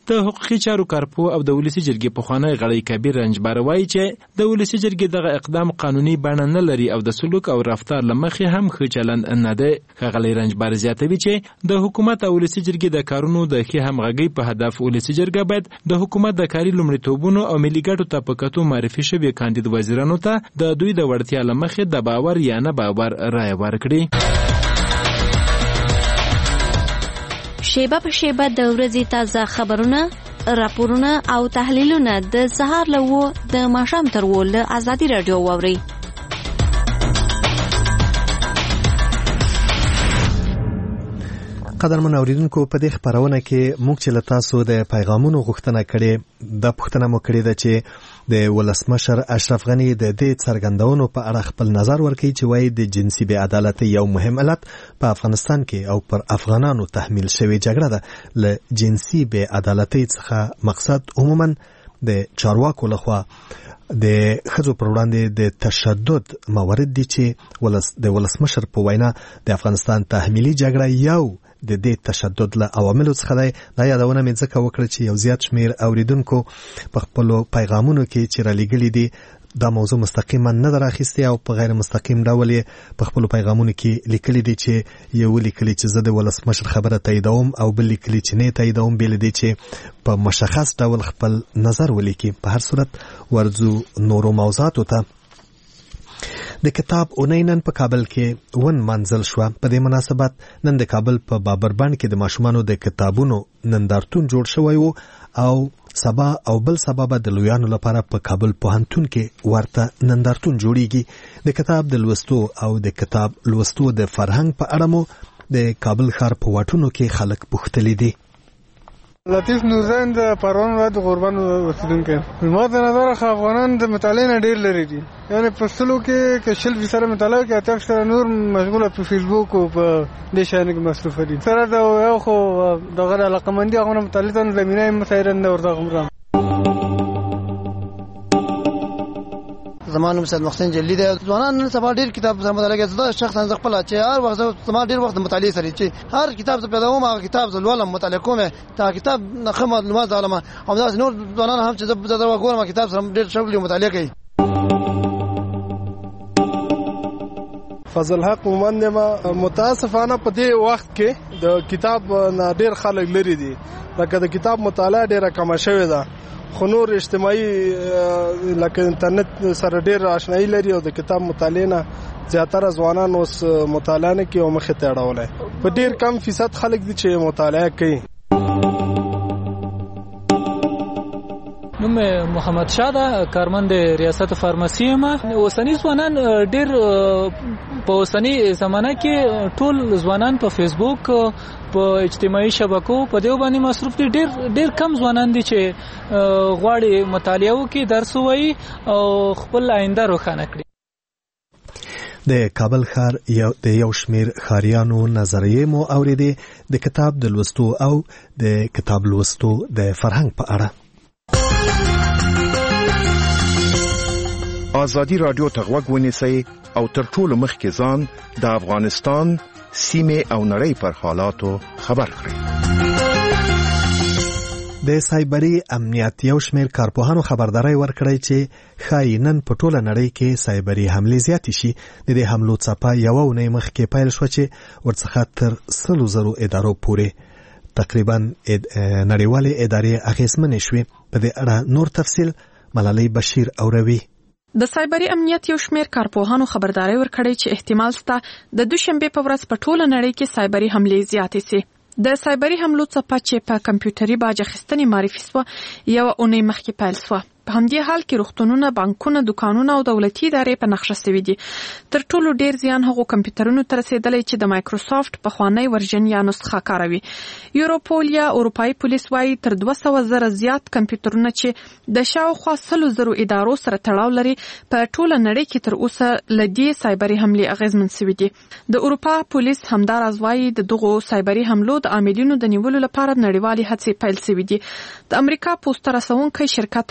[SPEAKER 19] د حقوقي چارو کارپو او د ولسی جرګې پخوانی غړی کبیر رنجبر وایي چې د ولسی جرګې دغه اقدام قانوني بڼه نه لري او د سلوک او رفتار لمخې هم ښه چلند نه دی. ښاغلی رنجبر زیاتوي چې د حکومت او ولسی جرګې د کارونو د ښې همغږۍ په هدف ولسی جرګه باید د حکومت د کاري لومړیتوبونو او ملي ګټو ته په کتو معرفي شوي کاندید وزیرانو ته د دوی د وړتیا له مخې د باور یا نه باور رایه ورکړي.
[SPEAKER 15] شیبه په شیبه د ورځې تازه خبرونه، راپورونه او تحلیلونه د سهار له وو د ماښام تر وو له ازادي راډیو واورئ.
[SPEAKER 1] قدرمن اوریدونکو، په دې خبرونه کې موږ چې له تاسو د پیغامونو غوښتنه کړې د پوښتنه مو کړې ده چې د ولسمشر اشرف غنی د دې څرګندونو په اړه خپل نظر ورکړي چې وایي د جنسي بې عدالتۍ یو مهم علت په افغانستان کې او پر افغانانو تحمیل شوې جګړه ده. له جنسي بې عدالتۍ څخه مقصد عموما د چارواکو لخوا د ښځو پر وړاندې د تشدد موارد دي چې ولس د ولسمشر په وینا د افغانستان تحمیلي جګړه یو د دې تشدد له عواملو څخه دی. دا یادونه مې ځکه وکړه چې یو زیات شمیر اوریدونکو په خپلو پیغامونو کې چې رالیږلي دي دا موضوع مستقیما نه ده راخیستې او په غیر مستقیم ډول یې په خپلو پیغامونو کې لیکلي دي چې یو لیکلي چې زه د ولسمشر خبره تاییدوم او بل لیکلي چې نه تاییدوم، بل دي چې په مشخص ډول خپل نظر ولیکي. په هر صورت ورځو نورو موضوعاتو ته. د کتاب اونۍ نن په کابل کې ون منزل شوه. په دې مناسبت نن د کابل په بابربند کې د ماشومانو د کتابونو نندارتون جوړ شوی و او سبا او بل سبا به د لویانو لپاره په کابل پوهنتون کې ورته نندارتون جوړیږي. د کتاب د لوستو او د کتاب لوستو د فرهنګ په اړه مو د کابل ښار په واټونو کې خلک پوښتلي دي.
[SPEAKER 20] لطیف نورزین د پروان ولایت غوربند اوسیدونکی. ما د نظر افغانان د مطالعې نه ډېر لري دي، یعنی په سلو کې که شل فیصده مطالعه کوي، اته فیصده نور مشغوله په فیسبوک او په دې شیانو کې مصروفه دي. سره د یو خو دغه علاقمندي هغونه مطالعې ته زمینه یې مسایره نه ورته غوړم.
[SPEAKER 21] زمانو مثال محسن جلی دی. ځوانان نن سبا ډیر کتاب مطالعه کوي. زه شخصا ز خپل چې هر وخت زما ډیر وخت مطالعه سره چې هر کتاب ز پیدا ومه کتاب ز ولولم مطالعه کوم تا کتاب نه معلومات علماء او دا نور ځوانان هم چې زه زه وګورم کتاب سره ډیر شغل مطالعه کوي.
[SPEAKER 20] فضل حق مومند ما متاسفانه په دې وخت کې د کتاب نه ډیر خلک لري دي، لکه د کتاب مطالعه ډیره کم شوې ده، خو نور اجتماعي لکه انټرنیټ سره ډیر آشنایی لري او د کتاب مطالعه نه زیاتره ځوانان اوس مطالعه نه کوي او مخې ته اړولای. په ډیر کم فیصد خلک دي چې مطالعه کوي.
[SPEAKER 2] نوم محمد شاه ده، کارمند ریاست فارمسی یم. اوسنی ځوانان ډیر په اوسنی زمانه کې ټول ځوانان په فیسبوک په اجتماعي شبکو په دیو باندې مصروف دي. ډیر ډیر کم ځوانان دي چې غواړي مطالعه وکړي، درس ووایي او خپل آینده روښانه کړي.
[SPEAKER 1] د کابل ښار یو د یو شمیر ښاریانو نظریې مو اورېدې د کتاب د لوستو او د کتاب لوستو د فرهنګ په اړه.
[SPEAKER 16] آزادی رادیو ته غوږ ونیسئ او تر ټولو مخکې ځان د افغانستان سیمې او نړۍ پر حالاتو خبر کړئ.
[SPEAKER 1] د سایبري امنیت یو شمیر کارپوهانو خبرداري ورکړی چې ښایي نن په ټوله نړۍ کې سایبري حملې زیاتې شي. د دې حملو څپه یوه اونۍ مخکې پیل شوه چې ورڅخه تر سلو زرو ادارو پورې تقریبا نړیوالې ادارې اغېزمنې شوې. په دې اړه نور تفصیل ملالۍ بشیر اوروي.
[SPEAKER 17] د سایبري امنیت یو شمیر کارپوهانو خبرداري ورکړی چې احتمال شته د دوشنبه په ورځ په ټوله نړۍ کې سایبري حملې زیاتې شي. د سایبري حملو څخه چې په کمپیوټري باج اخیستنې معرفي شوه یو اونۍ مخکې پیل شوه. په همدې حال کې روغتونونه، بانکونه، دکانونه او دولتي ادارې په نقشه شوي دي. تر ټولو ډیر زیان هغو کمپیوټرونو ته رسېدلی چې د مایکروسافټ پخوانی ورژن یا نسخه کاروي. یوروپول یا اروپایي پولیس وایي تر دوه سوه زره زیات کمپیوټرونه چې د شاوخوا سلو زرو ادارو سره تړاو لري په ټوله نړۍ کې تر اوسه له دې سایبري حملې اغېزمن شوي دي. د اروپا پولیس همداراز وایي د دغو سایبري حملو د عاملینو د نیولو لپاره نړیوالې هڅې پیل شوي دي. د امریکا پوسټ رسونکی شرکت فیډکس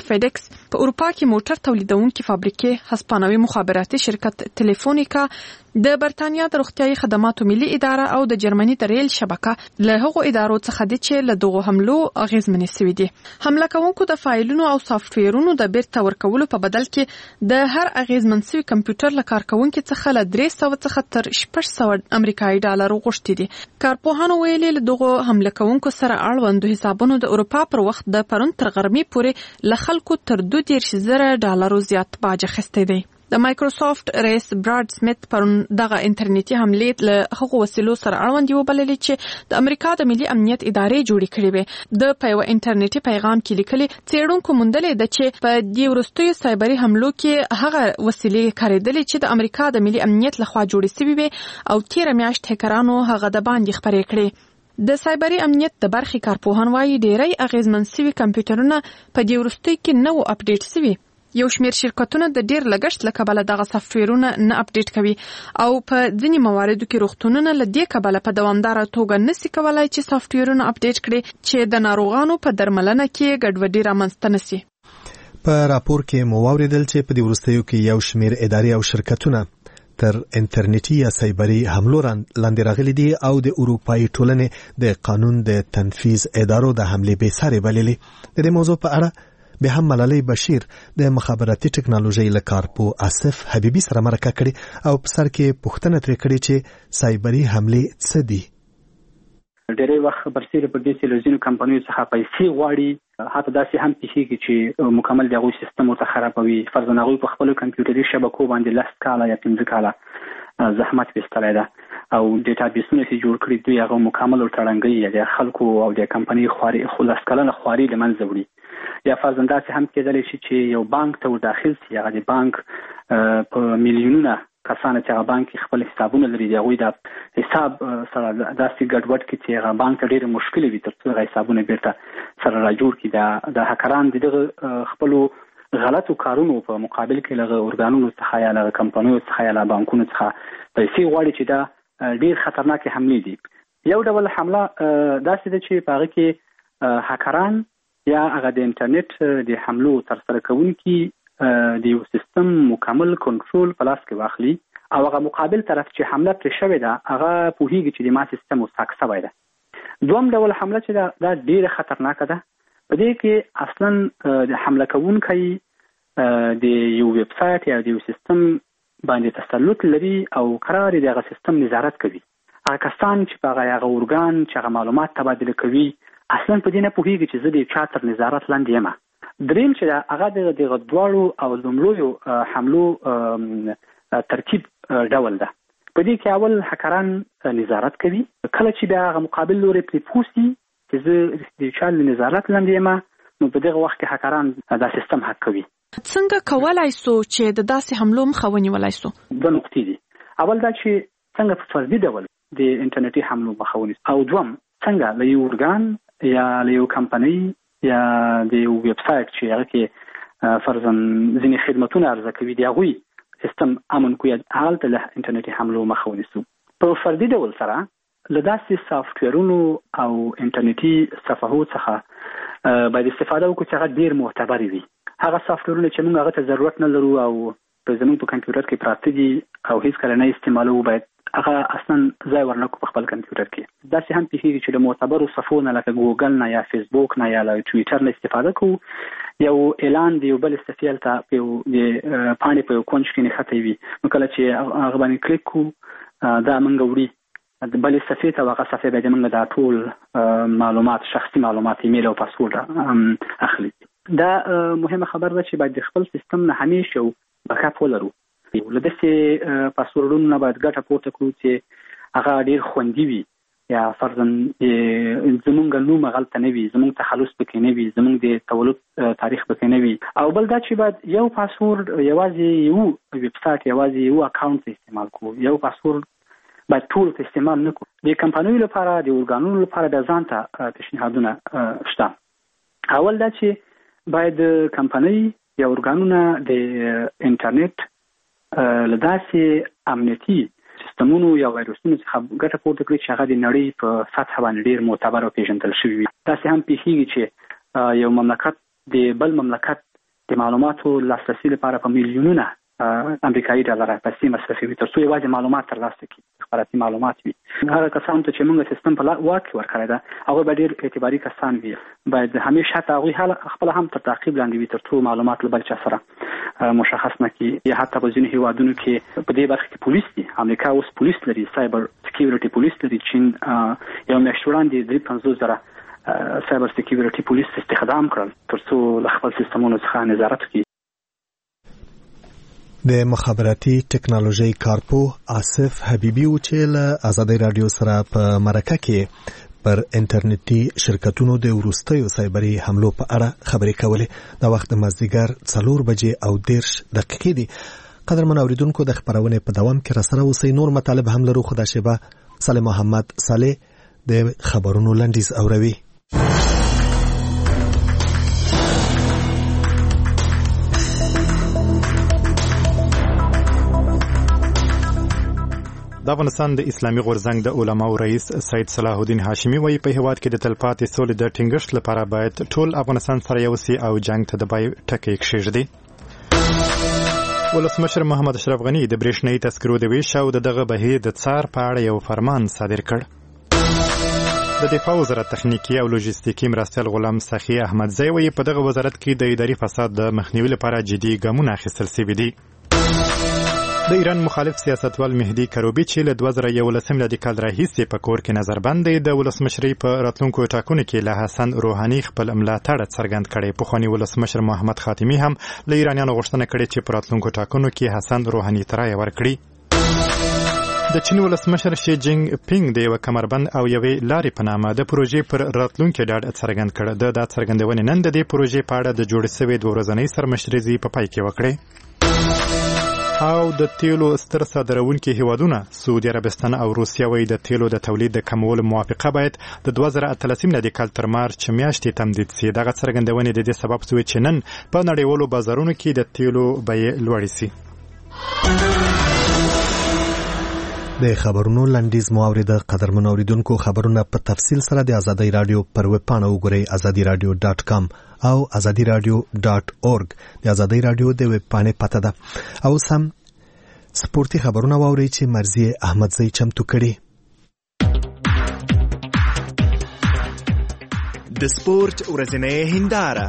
[SPEAKER 3] ایکس. په اروپا کې موټر تولیدونکي فابریکې هسپانوي مخابراتي شرکت ټلیفونیکا، د برتانیا د روغتیايي خدماتو ملي اداره او د جرمني د ریل شبکه له هغو ادارو څخه دي چې له دغو حملو اغیزمنې شوي دي. حمله کوونکو د فایلونو او سافټویرونو د بیرته ورکولو په بدل کې د هر اغیزمن شوي کمپیوټر له کارکونکي څخه له درې سوه څخه تر شپږ سوه امریکایي ډالر غوښتي دي. کارپوهانو ویلي له دغو حمله کوونکو سره اړوندو حسابونو د اروپا پر وخت د پرون تر غرمې پورې له خلکو تر دوه دېرش زره ډالرو زیات باج اخیستی دی. د مایکروسافت رئیس براد سمیت پرون دغه انټرنیټي حملې له هغو وسیلو سره اړوند وبللې چې د امریکا د ملي امنیت ادارې جوړې کړې وې. د په یو انټرنیټي پیغام کې لیکلي څېړونکو موندلې ده چې په دې وروستیو سایبري حملو کې هغه وسیلې کارېدلې چې د امریکا د ملي امنیت لخوا جوړې شوې وې او تېره میاشت هیکرانو هغه د باندې خپرې کړې. د سایبري امنیت د برخې کارپوهان وایي ډېری اغیزمن شوي کمپیوټرونه په دې وروستیو کې نه وو اپډیټ شوي. یو شمېر شرکتونه د ډېر لګښت له کبله دغه سافټویرونه نه اپډیټ کوي او په ځینې مواردو کې روغتونونه له دې کبله په دوامداره توګه نشي کولای چې سافټویرونه اپډیټ کړي چې د ناروغانو په درملنه کې ګډوډي رامنځته نشي.
[SPEAKER 1] په راپور کې مو واوریدل چې په دې وروستیو کې یو شمېر ادارې او شرکتونه تر انټرنیټي یا سایبري حملو لاندې راغلي دي او د اروپایي ټولنې د قانون د تنفیذ ادارو د حملې بې سارې بللې. د دې موضوع په اړه به هم ملالۍ بشیر د مخابراتي ټکنالوژي له کارپو آصف حبیبي سره مرکه کړې او په سر کې پوښتنه ترې کړې چې سایبري حملې څه دي.
[SPEAKER 22] ډېری وخت برسېره په دې تلویزیوني کمپنیو څخه پیسې غواړي، حتی داسې هم پیښیږي چې مکمل د هغوی سیستم ورته خرابوي. فرضاً هغوی په خپلو کمپیوټري شبکو باندې لس کاله یا پنځه کاله زحمت ویستلی ده او ډیټابیسونه چې جوړ کړي دوی هغه مکمل ورته ړنګوي، د خلکو او د کمپنۍ خواري خو لس کلنه خواري له منځه وړي. یا فرضاً داسې هم کېدلی شي چې یو بانک ته ور داخل شي، هغه د بانک په میلیونونه کسانو چې هغه بانک خپل حسابونه لري د هغوی د حساب سره داسې ګډوډ کړي چې هغه بانک ته ډېرې مشکلې وي تر څو هغه حسابونه بیرته سره راجوړ کړي. د هکران د دغه خپلو غلطو کارونو په مقابل کې له ارګانونو څخه یا له کمپنیو څخه یا له بانکونو څخه پیسې غواړي چې دا ډېر خطرناکې حملې دي. یو ډول حمله داسې ده چې په هغه کې هکران یا هغه د انټرنیټ د حملو ترسره کوونکي د یو سیستم مکمل کنټرول په لاس کې واخلي او هغه مقابل طرف چې حمله پرې شوې ده هغه پوهیږي چې د ما سیستم اوس هک شوی ده. دویم ډول حمله چې ده دا ډېره خطرناکه ده. په دې کې اصلا د حمله کوونکی د یو ویب سایټ یا د یو سیستم باندې تسلط لري او قرار د هغه سیستم نظارت کوي. هغه کسان چې په هغه ارګان چې هغه معلومات تبادله کوي اصلا په دې نه پوهیږي چې زه د چا تر نظارت لاندې یم. دریم چې هغه د دغه دواړو او لومړیو حملو ترکیب ډول ده. په دې کې اول هکران نظارت کوي، کله چې بیا هغه مقابل لوري پرې پوښتي چې زه د چا له نظارت لاندې یم نو په دغه وخت کې هکران دا سیستم هک کوي.
[SPEAKER 3] څنګه کولای سو چې د داسې حملو مخه ونیولای سو؟
[SPEAKER 22] دوه نقطې دي. اول دا چې څنګه په فردي ډول د انټرنیټي حملو مخه ونیسو او دوم څنګه له یو ارګان یا له یو کمپنۍ یا د یو ویب سایټ چې هغه کې فرضاً ځینې خدمتونه عرضه کوي د هغوی سیستم امن کوي هلته له انټرنیټي حملو مخه ونیسو. په فردي ډول سره له داسې سافټویرونو او انټرنیټي صفحو څخه باید استفاده وکړو چې هغه ډېر معتبر وي. هغه سافټویرونه چې موږ هغه ته ضرورت نه لرو او په زموږ په کمپیوټر کې پراته دي او هیڅکله نه استعمالوو باید هغه اصلا ځای ورنکړو په خپل کمپیوټر کې. داسې هم پیښیږي چې له معتبرو صفحو نه لکه ګوګل نه یا فیسبوک نه یا له ټویټر نه استفاده کوو، یو اعلان د یو بل صفحې هلته په یو د پاڼې په یو کونج کې نښتی وي، نو کله چې هغه باندې کلیک کوو دا موږ وړي د بلې صفحې ته، هغه صفحې به د موږ دا ټول معلومات، شخصي معلومات، ایمیل او پاسورډ اخلي. دا مهمه خبر ده چې باید د خپل سیستم نه همیشه یو بیک اپ ولرو. له داسې پاسورډونو نه باید ګټه پورته کړو چې هغه ډېر خوندي وي یا فرضاً زمونږ نوم هغلته نه وي، زمونږ تخلص پکې نه وي، زمونږ د تولد تاریخ پکې نه وي. او بل دا چې باید یو پاسورډ یوازې یو ویب سایټ یوازې یو اکاونټ استعمال کړو، یو پاسورډ باید ټول ته استعمال نه کړو. د کمپنیو لپاره د ارګانونو لپاره د ځان ته پیشنهادونه شته. اول دا چې باید کمپنۍ یا ارګانونه د انټرنیټ له داسې امنیتي سیستمونو یا وایرسونو څخه ګټه پورته کړي چې هغه د نړۍ په سطحه باندې ډېر معتبر او پېژندل شوي وي. داسې هم پیښیږي چې یو مملکت د بل مملکت د معلوماتو لاسرسي لپاره په میلیونونه امریکایي ډالر پیسې مصرفوي تر څو یوازې معلومات ترلاسه کړي، خبراتي معلومات وي. هغه کسان ته چې موږ سیستم په واک کې ورکړی ده هغه به ډېر اعتباري کسان وي، باید همیشه حتی هغوی خپل هم تر تعقیب لاندې وي تر څو معلومات له بل چا سره مشخص نه کړي. یا حتی په ځینو هیوادونو کې په دې برخه کې پولیس دي، امریکا اوس پولیس لري، سایبر سکیورټي پولیس لري. چین یو میاشت وړاندې درې پنځوس زره سایبر سکیورټي پولیس استخدام کړل تر څو له خپل سیستمونو څخه نظارت وکړي.
[SPEAKER 1] د مخابراتي ټکنالوژي کارپو آصف حبیبي و چې له آزادۍ رادیو سره په مرکه کې پر انټرنیټي شرکتونو د وروستیو سایبري حملو په اړه خبرې کولې. د وخت مازدیګر څلور بجې او دیرش دقیقې دي. قدرمن اوریدونکو د خبرونه په دوام کې راسره اوسئ. نور مطالب هم لرو، خو دا شیبه صالح محمد صالح د خبرونو لنډیز اوروي.
[SPEAKER 6] د افغانستان د اسلامي غورځنګ د علماو رئیس سید صلاح الدین هاشمي وایي په هیواد کې د تلپاتې سولې د ټینګښت لپاره باید ټول افغانستان سره یو سي او جنگ ته د پای ټکی کېږدي. ولسمشر محمد اشرف غني د برېښنايي تذکرو د ویش او دغه بهیر د څار په اړه یو فرمان صادر کړ. د دفاع وزارت تخنیکی او لوجستیکي مرستیال غلام سخی احمدزی وایي په دغه وزارت کې د اداري فساد د مخنیوي لپاره جدي ګامونه اخیستل شوي دي. د ایران مخالف سیاستوال مهدي کروبي چې له دوه زره یولسم میلادي کال راهیسې په کور کې نظربند دی، د ولسمشرۍ په راتلونکو ټاکنو کې له حسن روحاني خپل ملاتړ څرګند کړی. پخواني ولسمشر محمد خاتمي هم له ایرانیانو غوښتنه کړې چې په راتلونکو ټاکنو کې حسن روحاني ته رایه ورکړي. د چین ولسمشر شي جینګ پینګ د یو کمربند او یوې لارې په نامه د پروژې پر راتلونکي ډاډ څرګند کړ. د دا څرګندونې نن د دې پروژې په اړه د جوړ شوې دوه ورځنۍ سرمشرزي په پای کې وکړې. او د تیلو ستر صادرونکي هیوادونه سعودي عربستان او روسیه وایي د تیلو د تولید د کمولو موافقه باید د دوه زره اتلسم میلادي کال تر مارچ میاشتې تمدید شي. دغه څرګندونې د دې سبب شوې چې نن په نړیوالو بازارونو کې د تیلو بیې لوړې شي. د خبرونو لنډیز مو اوریده. قدرمن اوریدونکو خبرونه په تفصیل سره د آزادۍ رادیو پر ویب پاڼه وګورئ ازادي رادیو ډاټ کام او ازادي رادیو ډاټ اورګ. د آزادۍ رادیو د ویب پاڼې پته ده. او سم سپورتي خبرونه واورئ چې مرزي احمدزی چمتو کړي.
[SPEAKER 5] د سپورت ورځنۍ هنداره.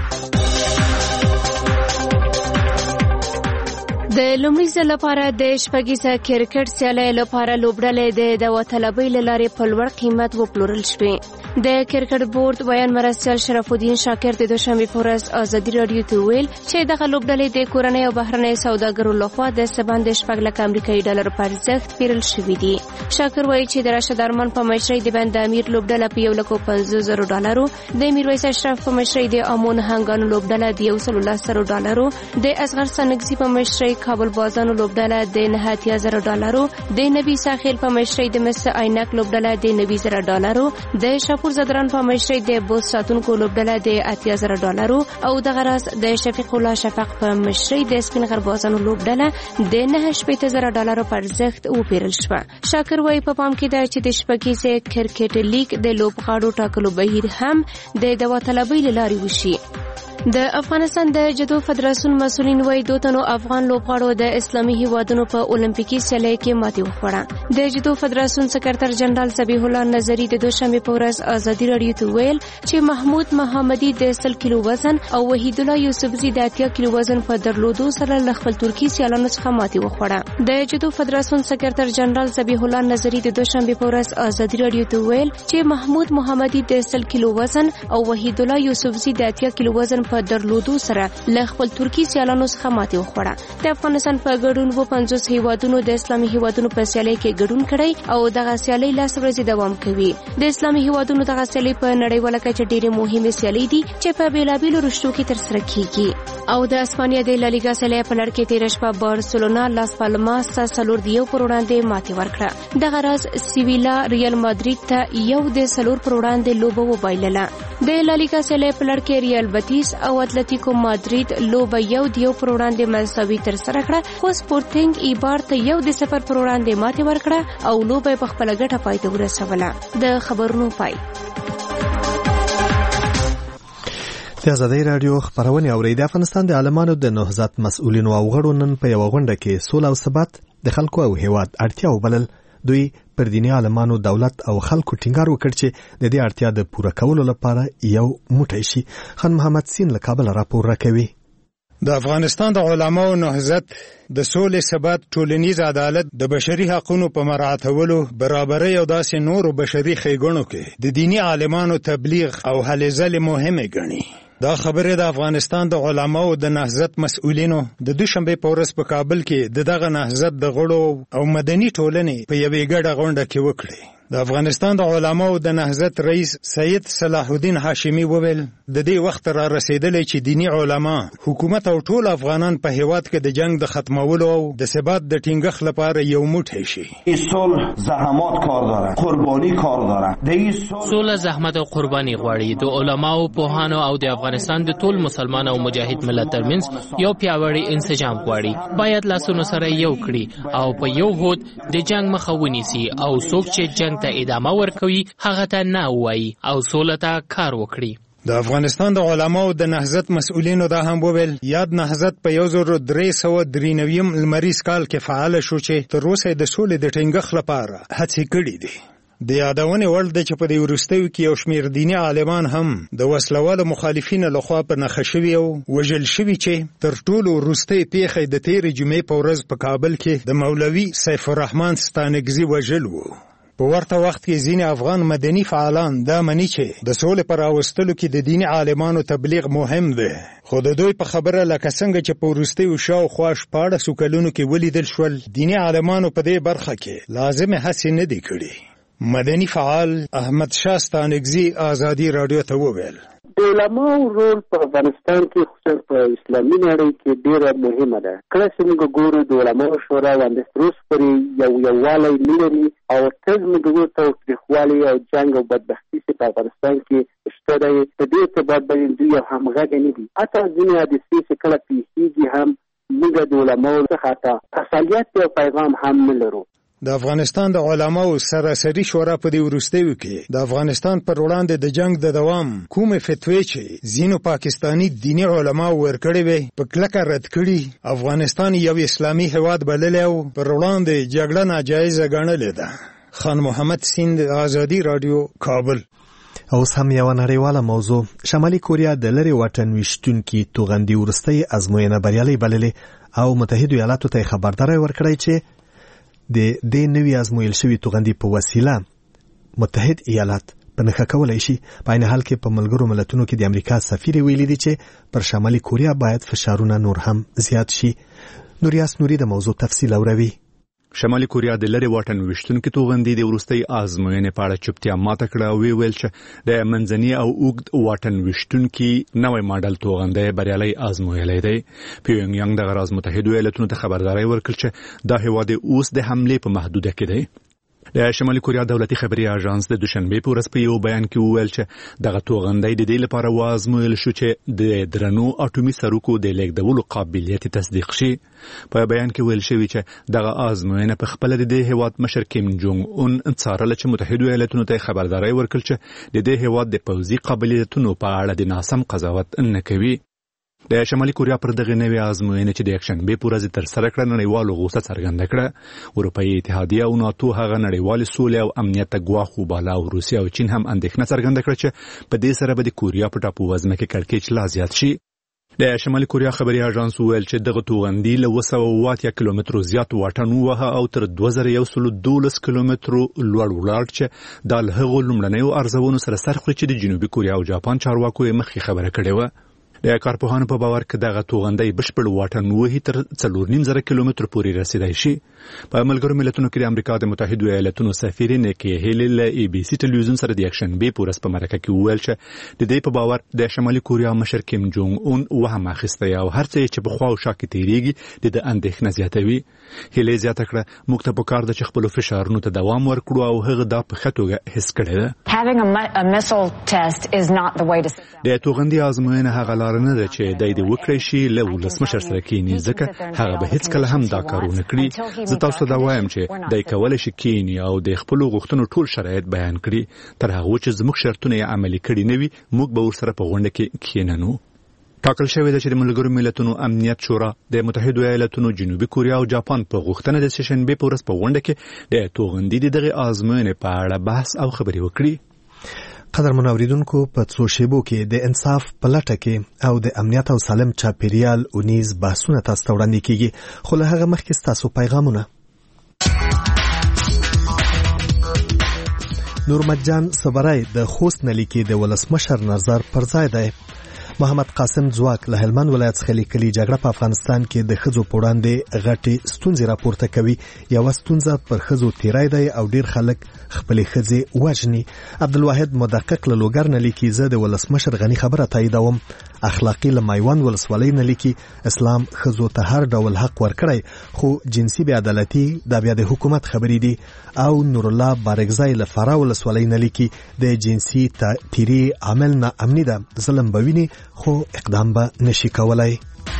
[SPEAKER 15] د لومړي ځل لپاره د شپږیزه کرکټ سیالۍ لپاره لوبډلې د داوطلبۍ له لارې په لوړ قیمت وپلورل شوې. د کرکټ بورډ بیان مرستیال شرف الدین شاکر د دوشنبه په ورځ ازادي رادیو ته ویل چې دغه لوبډلې د کورنۍ او بهرنۍ سوداګرو لخوا د سباند شپږ لک امریکایي ډالر په ارزښت پیرل شوې دي. شاکر وایي چې د راشد ارمان په مشرۍ د بند امیر لوبډله په یو لک پنځوس زره ډالرو، د میرویس اشرف په مشرۍ د امون هنګانو لوبډله د یو سل لسو ډالرو، د اصغر سنگزي په مشرۍ کابل بازانو لوبډله د نه اتیا زره ډالرو، د نبی ساحل په مشرۍ د مس عینک لوبډله د نوي زره ډالرو، د شاپور زدران په مشرۍ د بوس ساتونکو لوبډله د اتیا زره ډالرو او د غرض د شفیق الله شفق په مشرۍ د سپین غر بازانو لوبډله د نه شپږ زره ډالرو په ارزښت وپیرل شوه. شاکر وايي په پام کې ده چې د شپږیزې کرکټ لیګ د لوبغاړو ټاکلو بهیر هم د داوطلبۍ له لارې وشي. د افغانستان د جدو فدراسیون مسؤلین وایي دوه تنو افغان لوبغاړو د اسلامي هیوادونو په اولمپیکي سیالۍ کې ماتې وخوړه. د جدو فدراسیون سکرټر جنرال ذبیح الله نظری د دوشنبه په ورځ ازادي رادیو ته ویل چې محمود محمدي د سل کیلو وزن او وحید الله یوسفزي د اتیا کیلو وزن په درلودو سره له خپل ترکی سیالانو څخه ماتې وخوړه. د جدو فدراسیون سکرټر جنرال ذبیح الله نظری د دوشنبه په ورځ ازادي رادیو ته ویل چې محمود محمدي د سل کیلو وزن او وحید الله یوسفزي د اتیا کیلو وزن په درلودو سره له خپل ترکی سیالانو څخه ماتې وخوړه. د افغانستان په ګډون و پنځوس هیوادونو د اسلامي هیوادونو په سیالۍ کې ګډون کړی او دغه سیالۍ لاس ورځې دوام کوي. د اسلامي هیوادونو دغه سیالۍ په نړیواله کچه ډېرې مهمه سیالۍ دي چې په بیلابیلو رشتو کې ترسره کیږي. او د اسپانیا د لالیګا سیالۍ په لړ کې تیر شپه بارسلونا لاس پالماس ته څلور دیو پر وړاندې ماتې ورکړه. دغه راز سیویلا ریال مادرید ته یو د څلور پر وړاندې لوبه وبایلله. د لالیګا سیالۍ په لړ کې ریال بتیس او اتلتیکو مادرید لوبه یو دیو پر وړاندې مساوي ترسره کړه، خو سپورټینګ ایبار ته یو د صفر پر وړاندې ماتې ورکړه او لوبه په خپل ګټه پای ته ورسوله. د خبرونو پای.
[SPEAKER 1] د آزادۍ راډیو خبرونه اوري. د افغانستان د عالمانو د نهضت مسؤلینو او غړو نن په یو غونډه کې سوله او ثبات د خلکو او هیواد اړتیا وبلل. دوی پر دیني عالمانو دولت او خلکو ټینګار وکړ چې د دې اړتیا د پوره کولو لپاره یو موټی شي. خان محمد سین له کابل راپور راکوي.
[SPEAKER 7] د افغانستان د علماو نهضت د سولې، ثبات، ټولنیز عدالت، د بشري حقوقو په مراعاتولو، برابرۍ او داسې نورو بشري ښېګڼو کې د دیني عالمانو تبلیغ او هلې ځلې مهمې ګڼي. دا خبره د افغانستان د علماو د نهضت مسؤلینو د دوشنبه په ورځ په کابل کې د دغه نهضت د غړو او مدني ټولنې په یوې ګډه غونډه کې وکړي. د افغانستان د علماو د نهضت رئیس سید صلاح الدین هاشمی وویل د دې وخت را رسیدلی چې دینی علما، حکومت او ټول افغانان په هیواد کې د جنگ د ختمولو او د ثبات د ټینګښت لپاره یو موټی شي.
[SPEAKER 8] صلح زحمات کار داره، قربانی کار داره.
[SPEAKER 11] صلح زحمت او قربانی غواړي. د علماو، پوهانو او د افغانستان د ټول مسلمان او مجاهد ملت ترمنځ یو پیاوړی انسجام غواړي. باید لاسونو سره یو کړي او په یو هوډ د جنگ مخه ونیسي او څوک چې جنگ ته ادامه ورکوي هغه ته نه وایي او سوله ته کار وکړي.
[SPEAKER 7] د افغانستان د علماو د نهضت مسؤلینو دا هم وویل یاد نهضت په یو زر درې سوه درې نوي لمریز کال کې فعال شو چې تر اوسه د سولې د ټینګښت لپاره هڅې کړې دي. د یادونې وړ ده چې په دې وروستیو کې یو شمېر دیني عالمان هم د وسلوالو مخالفینو لخوا په نښه شوي او وژل شوي چې تر ټولو وروستۍ پیښه د تېرې جمعې په ورځ په کابل کې د مولوي سیف الرحمن ستانکزي وژل و. په ورته وخت کې ځینې افغان مدني فعالان دا مني چې د سولې په راوستلو کې د دیني عالمانو تبلیغ مهم دی، خو د دوی په خبره لکه څنګه چې په وروستیو شاوخوا شپاړسو کلونو کې ولیدل شول دیني عالمانو په دې برخه کې لازمې هڅې نه دي کړي. مدني فعال احمد شاه ستانکزي آزادي راډیو ته وویل
[SPEAKER 23] د علماو رول په افغانستان کې خصوصا په اسلامي نړۍ کې ډېره مهمه ده. کله چې موږ ګورو د علماو شورا باندې تر اوسه پورې یو یووالی نه لري او تل موږ ګورو تاوتریخوالی او جنګ او بدبختي چې په افغانستان کې شته دی. په دې اعتبار باندې دوی یو همغږي نه دي. حتی ځینې حادثې چې کله پیښیږي هم موږ د علماو څخه حتی تسلیت او پیغام هم نه لرو.
[SPEAKER 7] د افغانستان د علماو سراسري شورا په دې وروستیو کې د افغانستان پر وړاندې د جنگ د دوام کومې فتوی چې ځینو پاکستانی دیني علماو ورکړې وي په کلکه رد کړي. افغانستان یو اسلامي هیواد بللی او پر وړاندې جګړه ناجایزه ګڼلې ده. خان محمد سیند، آزادي راډیو، کابل.
[SPEAKER 1] اوس هم یو نړیواله موضوع. شمالي کوریا د لرې واټن ویشتونکي توغندي وروستۍ ازموینه بریالۍ بللې او متحدو ایالاتو ته خبرداری ورکړی چې د دې نوي ازمویل شوي توغندي په وسیله متحد ایالات په نښه کولی شي. په عین حال کې په ملګرو ملتونو کې د امریکا سفیر ویلي دی چې پر شمالي کوریا باید فشارونه نور هم زیات شي. نوریاس نوري د موضوع تفصیل اوروي.
[SPEAKER 24] شمالي کوریا د لرې واټن ویشتونکي توغندي د وروستۍ ازموینې په اړه چوپتیا ماته کړه او ویل چې د منځني او اوږد واټن ویشتونکي نوی ماډل توغندی بریالی ازمویلی دی. پیونګ یانګ دغه راز متحدو ایالتونو ته خبرداری ورکړ چې دا هیواد اوس د حملې په محدوده کې دی. د شمالي کوریا دولتي خبري اژانس د دوشنبه په ورځ په یو بیان کې وویل چې دغه توغندی د دې لپاره وازمویل شو چې د درنو اټومي سرکو د لیږدولو قابلیت تصدیق شي. په بیان کې ویل شوی چې دغه ازموینه په خپل د دې هیواد مشر کیم جونګ اون څارل چې متحدو ایالتونو ته خبرداری ورکړ چې د دې هیواد د پوځي قابلیتونو په اړه د ناسم قضاوت نه کوي. د شمالي کوریا پر دغه نوې ازموینې چې د یکشنبه په ورځ تر سره کړه نړیوالو غوسه څرګنده کړه. اروپایي اتحادیه او ناتو هغه نړیوال سولې او امنیت ته ګواښ وباله او روسیه او چین هم اندېښنه څرګنده کړه چې په دې سره به د کوریا په ټاپو وزمه کې کړکېچ لا زیات شي. د شمالي کوریا خبري اژانس ویل چې دغه توغندي له اوه سوه اوه اتیا کیلومترو زیات واټن ووهه او تر دوه زره یو سل دولس کیلومترو لوړ ولاړ چې د هغو لومړنیو ارزونو سره سر خوري چې د جنوبي کوریا او جاپان چارواکو یې مخکې خبره کړې وه. د کارپوهانو په باور کې دغه توغندی بشپړ واټن وهي تر څلور نیم زره کیلومتر پورې رسیدای شي. په ملګرو ملتونو کې د امریکا د متحدو ایالاتونو سفیر نیکی هیلی له ای بي سي ټلویزیون سره د یکشنبه په ورځ په مرکه کې وویل چې د دې په باور د شمالي کوریا مشر کیم جونګ اون وهم اخیستی او هر څه چې په خوا او شا کې تیریږي د اندېښنه زیاتوي. هیلی زیاته کړه موږ ته پکار ده چې خپل فشارونو ته دوام ورکړو او هغه دا په ښه توګه حس کړی ده. د توغندي ازموینه هغه لاره لار نه ده چې دای دې وکړي شي له ولسمشر سره کینی ځکه هغه به هیڅ کله هم دا کارونه کړی. زه تاسو ته وایم چې دای کولای شي کینی او د خپل غوښتنو ټول شرایط بیان کړي، تر هغه چې زموږ شرطونه یې عملي کړي نه وي موږ به ورسره په غونډه کې کیننو. ټاکل شوی ده چې د ملګرو ملتونو امنیت شورا د متحده ایالاتونو، جنوبي کوریا او جاپان په غوښتنه د سشنبه په ورځ په غونډه کې د توغندي دغه آزموینې په اړه بحث او خبرې وکړي.
[SPEAKER 1] قدرمن اوریدونکو په څو شیبو کې د انصاف په لټه کې او د امنیت او سالم چاپیریال اونیز بحثونه تاسو ته وړاندې کیږي، خو له هغه مخکې تاسو پیغامونه. نورمحمد صبرای د خوست نلیکي د ولسمشر نظر پر ځای دی. محمد قاسم ځواک له هلمند ولایت څخه لیکلي جګړه په افغانستان کې د ښځو په وړاندې غټې ستونزې راپورته کوي. یوه ستونزه پر ښځو تیری دی او ډیر خلک خپلې ښځې وژني. عبدالواحد مدقق له لوګر نه لیکي زه د ولسمشر غني خبره تاییدوم. اخلاقی له میوند ولسوالۍ نه لیکي اسلام ښځو ته هر ډول حق ورکړی خو جنسي بې عدالتي دا بیا د حکومت خبرې دي. او نور الله بارګزای له فرا ولسوالۍ نه لیکي د جنسي تیری عمل نه امني ده، ظلم به ویني خو اقدام به نشي کولای.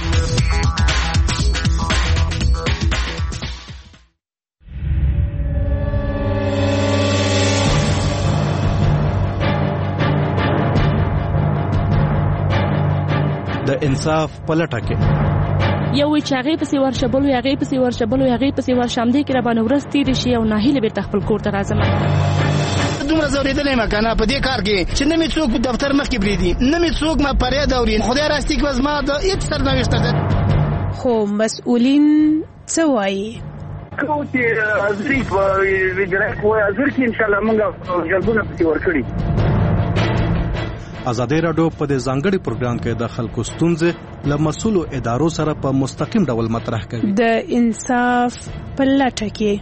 [SPEAKER 10] د انصاف پلټه کې
[SPEAKER 12] یو چې هغه پسې ورشبل وي هغه پسې ورشبل وي هغه پسې ورشمدې کې را باندې ورځ تیر شي او ناهیله بیرته خپل کور ته راځم.
[SPEAKER 21] دومره زوریدلې ما کنه په دې کار کې چې نه می څوک په دفتر مخ کې بریدي، نه می څوک ما پرې دوري. خدای راستي کې وزما د هیڅ سرنوشت ده.
[SPEAKER 17] خو مسؤلین څه وایي؟
[SPEAKER 23] کو چې ازري په ویډرک وای ازر کې ان شاء الله موږ جلبونه پسې ورکړي.
[SPEAKER 10] ازادي راډیو په دې ځانګړي پروګرام کې د خلکو ستونزې له مسؤلو ادارو سره په مستقیم ډول مطرح کوي.
[SPEAKER 17] د انصاف په لټه کې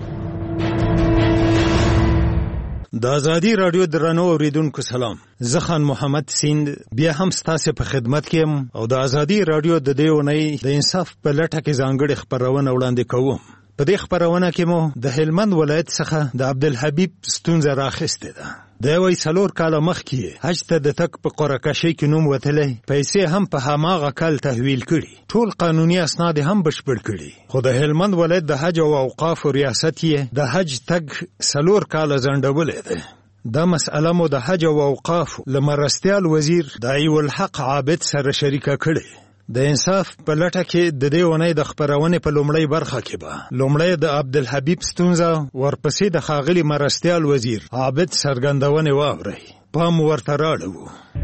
[SPEAKER 7] د ازادي راډیو درنو اوریدونکو سلام. زه خان محمد سیند بیا هم ستاسو په خدمت کې یم او د ازادي راډیو د دې ونې د انصاف په لټه کې ځانګړي خبرونه وړاندې کوم. په دې خبرونه کې مو د هلمند ولایت څخه د عبدالحبیب ستونزه راخسته ده. د وای څلور کاله مخکې حج ته د تک په قرعه‌کشۍ کې نوم وتلی، پیسې هم په هماغه کال تحویل کړي، ټول قانوني اسناد هم بشپړ کړي، خو د هلمند ولایت د حج او اوقاف ریاست یې د حج تګ څلور کاله ځنډولی دی. دا مسئله مو د حج او اوقاف له مرستیال وزیر دایو الحق عابد سره شریکه کړي. د انصاف په لټه کې د دې ونې د خبرونې په لومړی برخه کې به لومړی د عبدالحبیب ستونزه ورپسې د ښاغلي مرستیال وزیر عابد څرګندونې واورئ. پام ورته راړو.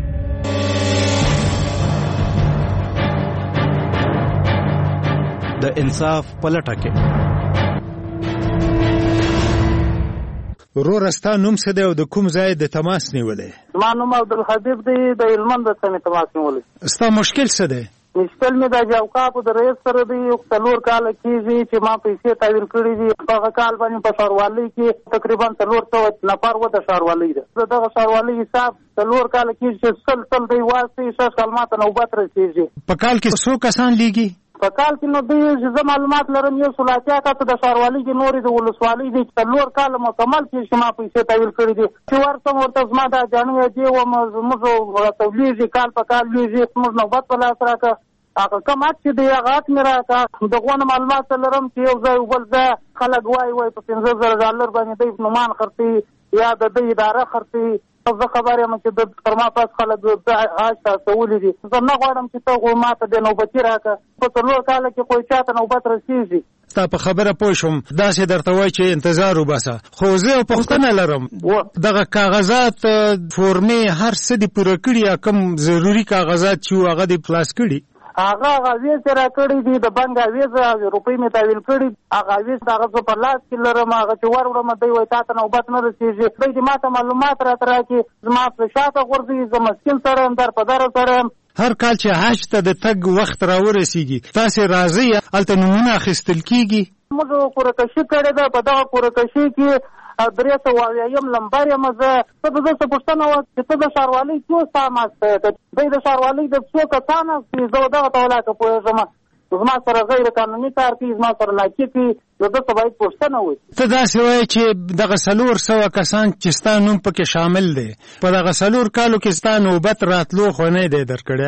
[SPEAKER 10] د انصاف په لټه کې
[SPEAKER 7] ورور ستا نوم څه دی او د کوم ځای د تماس نیولې؟
[SPEAKER 23] زما نوم عبدالحبیب دی، د هلمند څخه تماس نیولې.
[SPEAKER 7] ستا مشکل څه دی؟
[SPEAKER 23] مشکل مې د جوقاپو د رئیس سره دی. څلور کاله کېږي چې ما پیسې تحویل کړي دي. هغه کال باندې په ښاروالۍ کې تقریبا څلور سوه نفر و د ښاروالۍ ده. د دغه ښاروالۍ حساب څلور کاله کېږي چې سل سل دی واسطې شش کال ما ته نوبت رسېږي.
[SPEAKER 7] په کال کې څو کسان لیږي؟
[SPEAKER 23] په کال کې نو دوی زه معلومات لرم یو سل اتیا کسه د ښاروالۍ کې نورې د ولسوالۍ دي. څلور کاله مکمل کېږي چې ما پیسې تحویل کړي دي. چې ورته ورته زما دا جاڼۍ دې وم زموږ راته لیږي کال په کال لیږي. زموږ نوبت په لاس راکړه. هغه کوم حق چې دی هغه حق مې راکړه. دغه نه معلومات لرم چې یو ځای بل ځای خلک وایي وایي په پنځه زره ډالر باندې دوی نومان خرڅوي یا د دوی اداره خرڅوي. زه خبر یم چې د پر ما پاس خلک حج ته استولي دي. زه نه غواړم چې ته ما ته د نوبتي راکړه. په څلور کاله کې خو چا ته نوبت رسېږي.
[SPEAKER 7] ستا په خبره پوه شوم، داسې درته وایي چې انتظار وباسه. خو زه یو پوښتنه لرم، دغه کاغذات فورمې هر څه دې پوره کړي یا کوم ضروري کاغذات چې هغه دې خلاص کړي؟
[SPEAKER 23] هغه غویز را کړی دي، د بانک غویز روپۍ مې تحویل کړي. هغه غویز هغه زه په لاس کې لرم. هغه چې ور وړم دوی وایي تا ته نوبت نه رسېږي. دوی دې ما ته معلومات راته راکړي. زما په شاته غورځي، زه مسکین سره یم، در په دره سره یم.
[SPEAKER 7] هر کال چې حج ته د تګ وخت راورسېږي تاسې راځئ، هلته نومونه اخیستل کېږي.
[SPEAKER 23] موږ قرعه‌کشي کړې ده. په دغه قرعه‌کشي کې درې سوه اویایم لمبر یم زه. څه د زه څه پوښتنه وه چې ته د ښاروالۍ څو ساماست دوی د ښاروالۍ د څو کسان استي. زه دغه ته ولاکه پوهېږم. زما سره غیر قانوني کار کوي، زما سره ناکي کوي. د ده څه باید پوښتنه وشي.
[SPEAKER 7] ته داسې وایې چې دغه څلور سوه کسان چې ستا نوم پکې شامل دی، په دغه څلور کالو کې ستا نوبت راتلو خو نه دی درکړی؟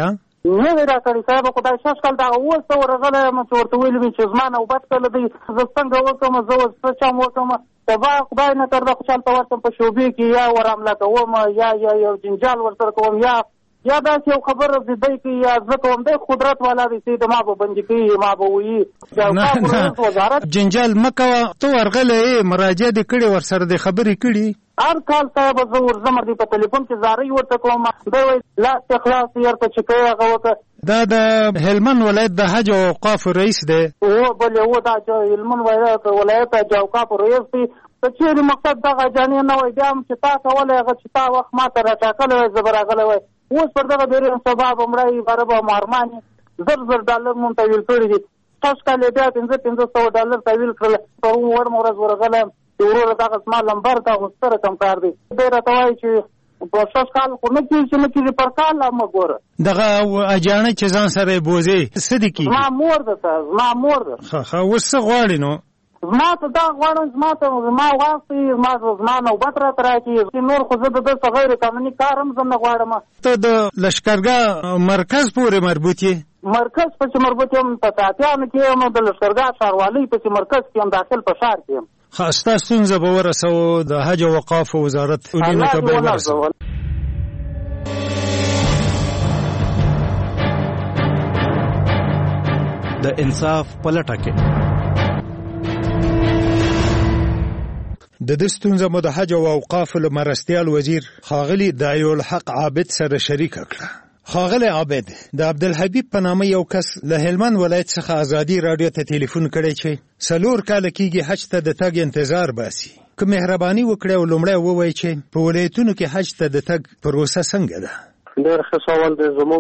[SPEAKER 4] نه دی راکړی صاحب خدای شش کال دغه اوس ته ورغلی یم چې ورته ویلي مې چې زما نوبت کله دی زه څنګه وکړم زه اوس څه چم وکړم سبا خدای نه کرده خوشحال ته ورشم په شعبې کې یا ور حمله کوم یا یا یو جنجال ورسره کوم یا یا داسې یو خبره دی دی کې یا زه کوم دی قدرت والا دی چې ما به بندي کوي ما به وایي وزارت
[SPEAKER 7] جنجال مه کوه ته ورغلی یې مراجعه دې کړې ورسره دې خبرې کړي
[SPEAKER 4] هر کال صاحب زه ورځم دی په ټلیفون کې زارۍ ورته کوم دی وایي لاس اخلاص یې ورته چې کوي هغه وکړه
[SPEAKER 7] دا د هلمند ولایت د حج او اوقافو رئیس دی
[SPEAKER 4] او بل یو دا چې هلمند ولایت د حج او اوقافو رئیس دی ته چېرې مقصد دغه جانې نه وای بیا هم چې تا کولی هغه چې تا وخت ما ته راټاکلی وای زه به راغلی وای اوس پر دغه ډېرې سبا به مړی باره به مهرمان زر زر ډالر مونږ تحویل کړي دي شش کال یې بیا پنځه پنځه سوه ډالر تحویل کړل پرون ورم ورځ ورغلی یم چې وروره دغه زما لمبر دا خو ستر کم کار دی دی راته وایي چې په شش کال خو نه کېږي چې نه کېږي پر کال لا مه ګوره
[SPEAKER 7] دغه اجاڼه چې ځان سره یې بوځې څه دې کېږي
[SPEAKER 4] زما مور ده ته زما مور ده
[SPEAKER 7] ښه ښه اوس څه غواړې نو
[SPEAKER 4] زما ته دا غواړم زما ته زما واخلي زما زما نوبت راته راکړي نور خو زه د ده څه غیر قانوني کار هم زه نه غواړم
[SPEAKER 7] ته د لښکرګاه مرکز پورې مربوط یې
[SPEAKER 4] مرکز پسې مربوط یم په تاتیانو کې یم د لښکرګاه ښاروالۍ پسې مرکز کې یم داخل په ښار کې یم
[SPEAKER 7] ښه ستا ستونزه به ورسوو د حج او اوقافو وزارت اړینو ته به یې ورسوو
[SPEAKER 10] د انصاف په لټه کې
[SPEAKER 7] د دې ستونزه مو د حج او اوقافو له مرستیال وزیر ښاغلي دایالحق عابد سره شریکه کړه. ښاغلی عابد د عبدالحبیب په نامه یو کس له هلمند ولایت څخه ازادي راډیو ته ټلیفون کړی چې څلور کاله کېږي حج ته د تګ انتظار باسي. که مهرباني وکړي او لومړی ووایي چې په ولایتونو کې حج ته د تګ پروسه څنګه ده؟
[SPEAKER 23] ډېر ښه سوال دی. زمونږ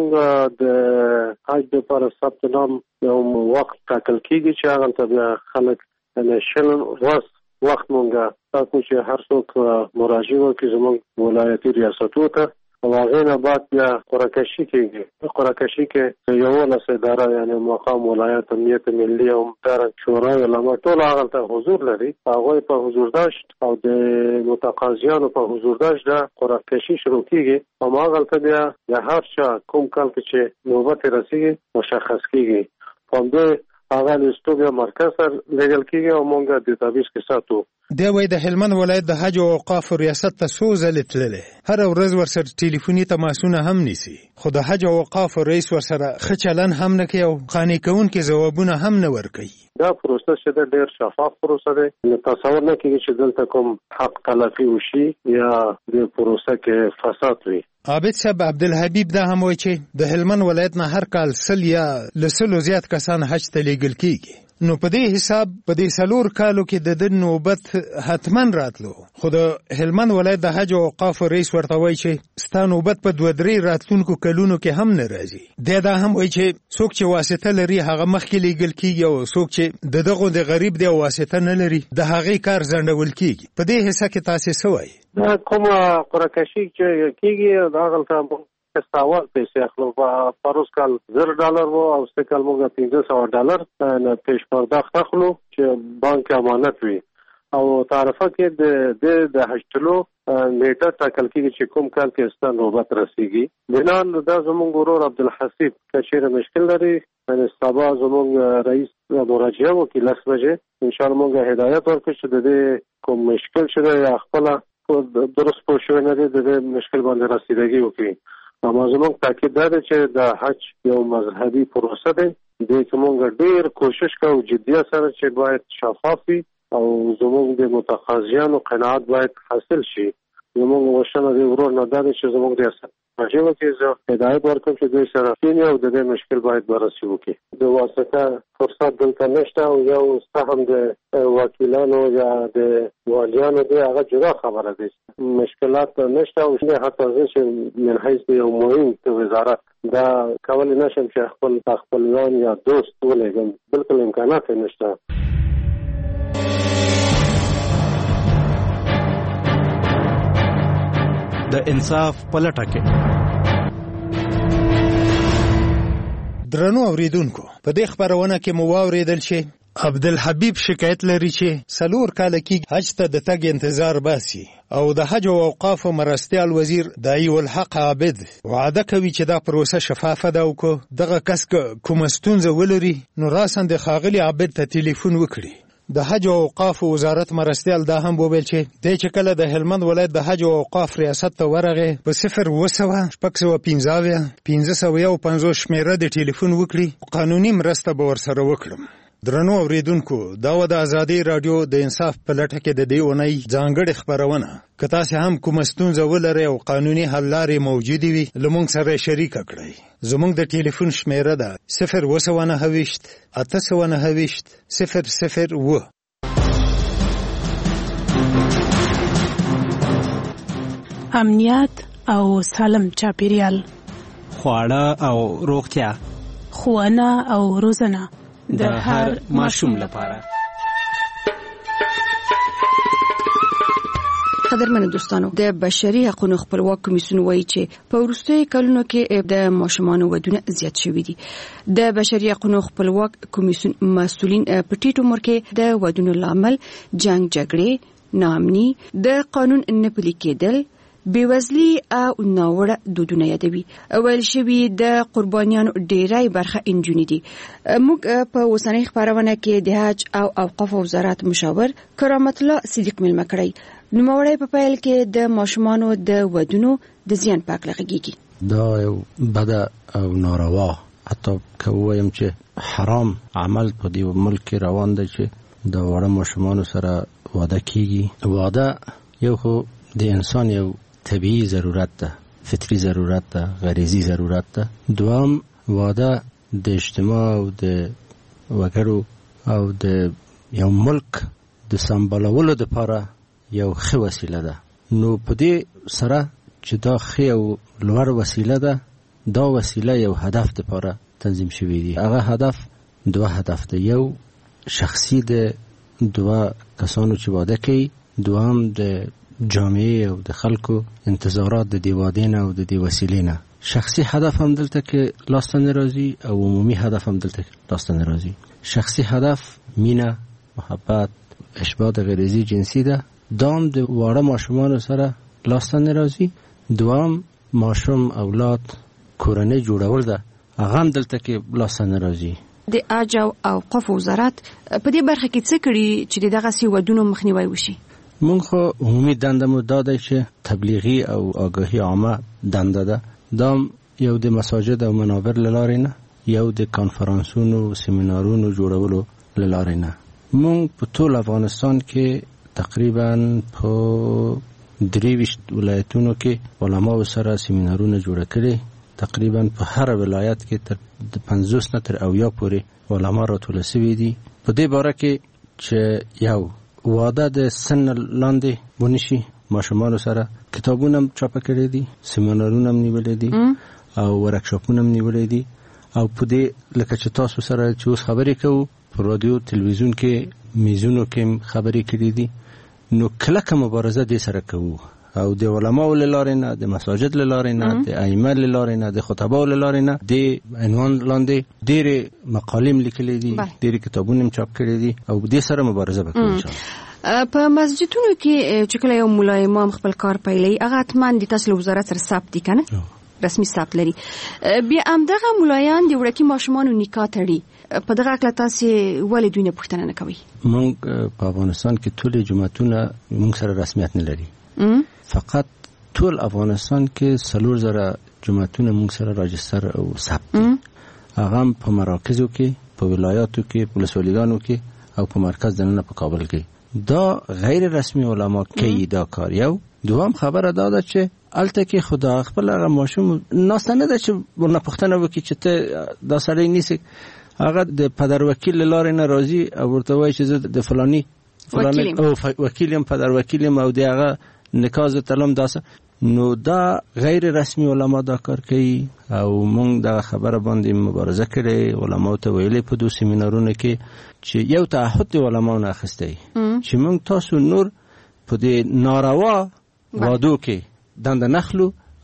[SPEAKER 23] د حج دپاره ثبت نام یو وخت ټاکل کېږي چې هغلته بیا خلک شل ورځ وخت مونږه تاسو چې هر څوک مراجعه وکړي زموږ ولایتي ریاستونو ته او هغې نه بعد بیا قرعه کشي کېږي. قرعه کشي کې یولس اداره یعنې مقام ولایت امنیت ملي او همدارنګه شورا علما ټول هغلته حضور لري. هغوی په حضورداشت او د متقاضیانو په حضورداشت دا قرعه کشي شروع کېږي او هغلته بیا د هر چا کوم کال کې چې نوبت یې رسېږي مشخص کېږي. په همدې هغه لیستو بیا مرکز سره لېږل کېږي او مونږ ډیټابیس کې ساتو.
[SPEAKER 7] دی وایي د هلمند ولایت د حج او اوقافو ریاست ته څو ځلې تللی هره ورځ ورسره ټلیفوني تماسونه هم نیسي خو د حج او اوقافو رئیس ورسره ښه چلن هم نه کوي او قانع کوونکي ځوابونه هم نه ورکوي.
[SPEAKER 23] دا پروسه چې ده ډېر شفاف پروسه دی. تصور نه کېږي چې دلته کوم حق تلافي وشي یا د پروسه کې فساد وي.
[SPEAKER 7] عابد صاحب عبدالحبیب دا هم وایي چې د هلمند ولایت نه هر کال سل یا له سلو زیات کسان حج ته لیږل کېږي. نو په دې حساب په دې څلور کالو کې د ده نوبت حتما راتلو خو د هلمند ولایت د حج او اوقافو رئیس ورته وایي چې ستا نوبت په دوه درې راتلونکو کلونو کې هم نه راځي. دی دا هم وایي چې څوک چې واسطه لري هغه مخکې لیږل کېږي او څوک چې د دغو د غریب دی او واسطه نه لري د هغې کار ځنډول کېږي. په دې حصه کې تاسې څه وایي؟
[SPEAKER 23] کومه قرعه کشي چې کېږي هغلته ساوال پیسې اخلو. په روز کال زر ډالر وو او سه کال موږ پنځه سوه ډالر نه پیش پرداخت اخلو چې بانک امانت وي او تعرفه کې د د حج تلو نیټه ټاکل کېږي چې کوم کال کې ستا نوبت رسېږي. بنان دا زموږ ورور عبدالحسیب که چېرې مشکل لري سبا زموږ رئیس مراجعه وکړي لس بجې انشاءالله موږ هدایت ورکړو چې د دې کوم مشکل چې دی یا خپله درست پوه شوی نه دی د دې مشکل باندې رسیدګي وکړي. اما زموږ تاکید دا دی چې د حج یو مذهبي پروسه دی دې کې موږ ډېر کوشش کوو جدیت سره چې باید شفاف وي او زموږ د متقاضیانو قناعت باید حاصل شي. زموږ غوښتنه د ورور نه دا ده چې زموږ ریاست مراجعه وکړي. زه هدایت ورکړم چې دوی سره کښېني او د دې مشکل باید بررسي وکړي. د واسطه فرصت دلته نشته او یو سهم د وکیلانو یا د والیانو دی هغه جدا خبره دی. مشکلات نشته او حتی زه چې من حیث یو مهم د وزارت دا کولی نشم چې خپل خپلوان یا دوست ولېږم. بلکل امکانات یې نشته.
[SPEAKER 10] د انصاف په لټه کې
[SPEAKER 7] درنو اوریدونکو په دې خبرونه کې مو واوریدل چې عبدالحبیب شکایت لري چې څلور کاله کېږي حج ته د تګ انتظار باسي او د حج او اوقافو مرستیال وزیر دایي الحق عابد وعده کوي چې دا پروسه شفافه ده او که دغه کس کومه ستونزه ولري نو راساً د ښاغلي عابد ته ټلیفون وکړي. د حج او اوقافو وزارت مرستیال دا هم وویل چې دی چې کله د هلمند ولایت د حج او اوقاف ریاست ته ورغی په صفر اوه سوه شپږ سوه پنځه اویا پنځه سوه یو پنځوس شمېره د ټلیفون وکړي قانوني مرسته به ورسره وکړم. درنو اوریدونکو دا و د ازادي رادیو د انصاف په لټه کې د دې اونۍ ځانګړې خپرونه. که تاسې هم کومه ستونزه ولرئ او قانوني حل لارې موجودې وي له موږ سره یې شریکه کړئ. زموږ د ټلیفون شمېره ده صفر اوه سوه نهه ویشت اته سوه نهه ویشت صفر صفر اوه.
[SPEAKER 17] امنیت او سالم چاپیریال،
[SPEAKER 9] خواړه او روغتیا،
[SPEAKER 17] ښوونه او روزنه
[SPEAKER 9] د هر ماشوم لپاره.
[SPEAKER 13] قدرمن دوستانو، د بشري حقوقو خپلواک کمیسیون وایي چې په وروستیو کلونو کې د ماشومانو ودونه زیات شوي دي. د بشري حقوقو خپلواک کمیسیون مسؤلین په ټیټ عمر کې د ودونو لامل جنگ جګړې، ناامني، د قانون نه پلي کېدل، بیوزلی او ناوړه دودونه یادوي. ویل شوي د قربانیانو ډیری برخه انجونې دي. موږ په اوسنۍ خپرونه کې د حج او اوقاف وزارت مشاور کرامت الله صدیق ملمه کړی. نوموړی په پیل کې د ماشومانو د ودونو د زیان په اړه غږیږي.
[SPEAKER 14] دا یو بد او ناروا، حتی که وایم چې حرام عمل په دې ملک کې روان دی چې د وړو ماشومانو سره واده کیږي. واده یو خو د انسان یو طبیعي ضرورت ده، فطری ضرورت ده، غریزی ضرورت ده. دوام واده د اجتماع او د وګړو او د یو ملک د سمبالولو لپاره یو ښه وسیله ده. نو په دې سره چې دا ښه او لوړ وسیله ده، دا وسیله یو هدف لپاره تنظیم شوی دی. هغه هدف دوه هدف ده. یو شخصي د دوه کسانو چې واده کوي، دوام د جامعه او د خلکو انتظارات د دې واده نه او د دې وسیلې نه. شخصي هدف هم دلته کې لاسته ناراضي او عمومي هدف هم دلته کې لاسته ناراضي. شخصي هدف مینه، محبت، اشباع د غریزي جنسي ده. دام د واړه ماشومانو سره لاسته ناراضي. دوام ماشوم اولاد کورنۍ جوړول ده، هغه هم دلته کې لاسته ناراضي.
[SPEAKER 13] د حج او اوقاف وزارت په دې برخه کې څه کړي چې دغه سی ودونو مخنیوي وشي؟
[SPEAKER 14] مونږ خو عمومي دنده مو دا ده چې تبلیغي او آگاهی عامه دنده ده. دا یو د مساجد او منابر للارې نه، یو د کانفرانسونو سیمینارونو جوړولو للارې نه. مونږ په ټول افغانستان کې تقریبا په دریویشت ولایتونو کې علماو سره سیمینارونه جوړ کړي. تقریبا په هر ولایت کې تر پنځوس نه تر اویا پورې علما راټول شوي دي. په دې باره کې چې یو واده د سن لاندې ونشي، ماشومانو سره کتابونه هم چاپ کړي دي، سیمینارونه هم نیولې دي او ورکشاپونه هم نیولې دي. او په دې لکه چې تاسو سره چې اوس خبرې کوو په رادیو تلویزیون کې میزونو کې خبرې کړي دي. نو کلکه مبارزه دې سره کوو او د علماو للارې نه، د مساجد للارې نه، د ائمه للارې نه، د خطباو للارې نه د عنوان لاندې ډېرې مقالې لیکلې دي، ډېرې کتابونه هم چاپ کړي دي او دې سره مبارزه وکړو ان شاء الله.
[SPEAKER 13] په مسجدونو کې چې کله یو مولا امام خپل کار پیلوي، هغه اتمن د تاسو وزارت سره ثبت دي کنه، رسمي ثبت لري. بیا همدغه مولایان د وړکي ماشومانو نکاح تړي. په دغه اړه تاسو ولې دوی نه پوښتنه نه کوي؟
[SPEAKER 14] موږ په افغانستان کې ټول جماعتونه موږ سره رسمیت نه لري. فقط ټول افغانستان کې څلور زره جماعتونه موږ سره راجستر او ثبت دي. هغه په مراکزو کې، په ولایاتو کې، په ولسوالیانو کې او په مرکز دننه په کابل کې. دا غیر رسمي علما کوي دا کار. یو دوام خبره دا ده چې الته کې خدا خپل هغه ماشوم ناس نه ده چې ورنه پښتنه وکړي چې ته دا سړی نیسې، هغه د پدر وکیل لارې نه راځي او ورته وایي چې زه د فلانی فلانی او وکیلم، پدر وکیلم او دغه نکاح تلم داسه. نو دا غیر رسمي علما دا کار کوي او مونږ دا خبره باندې مبارزه کړې. علماو ته ویلې په دوه سیمینارونو کې چې یو تعهد دی علماو نه اخیستی چې مونږ تاسو نور په دې ناروا وادو کې دند نخلو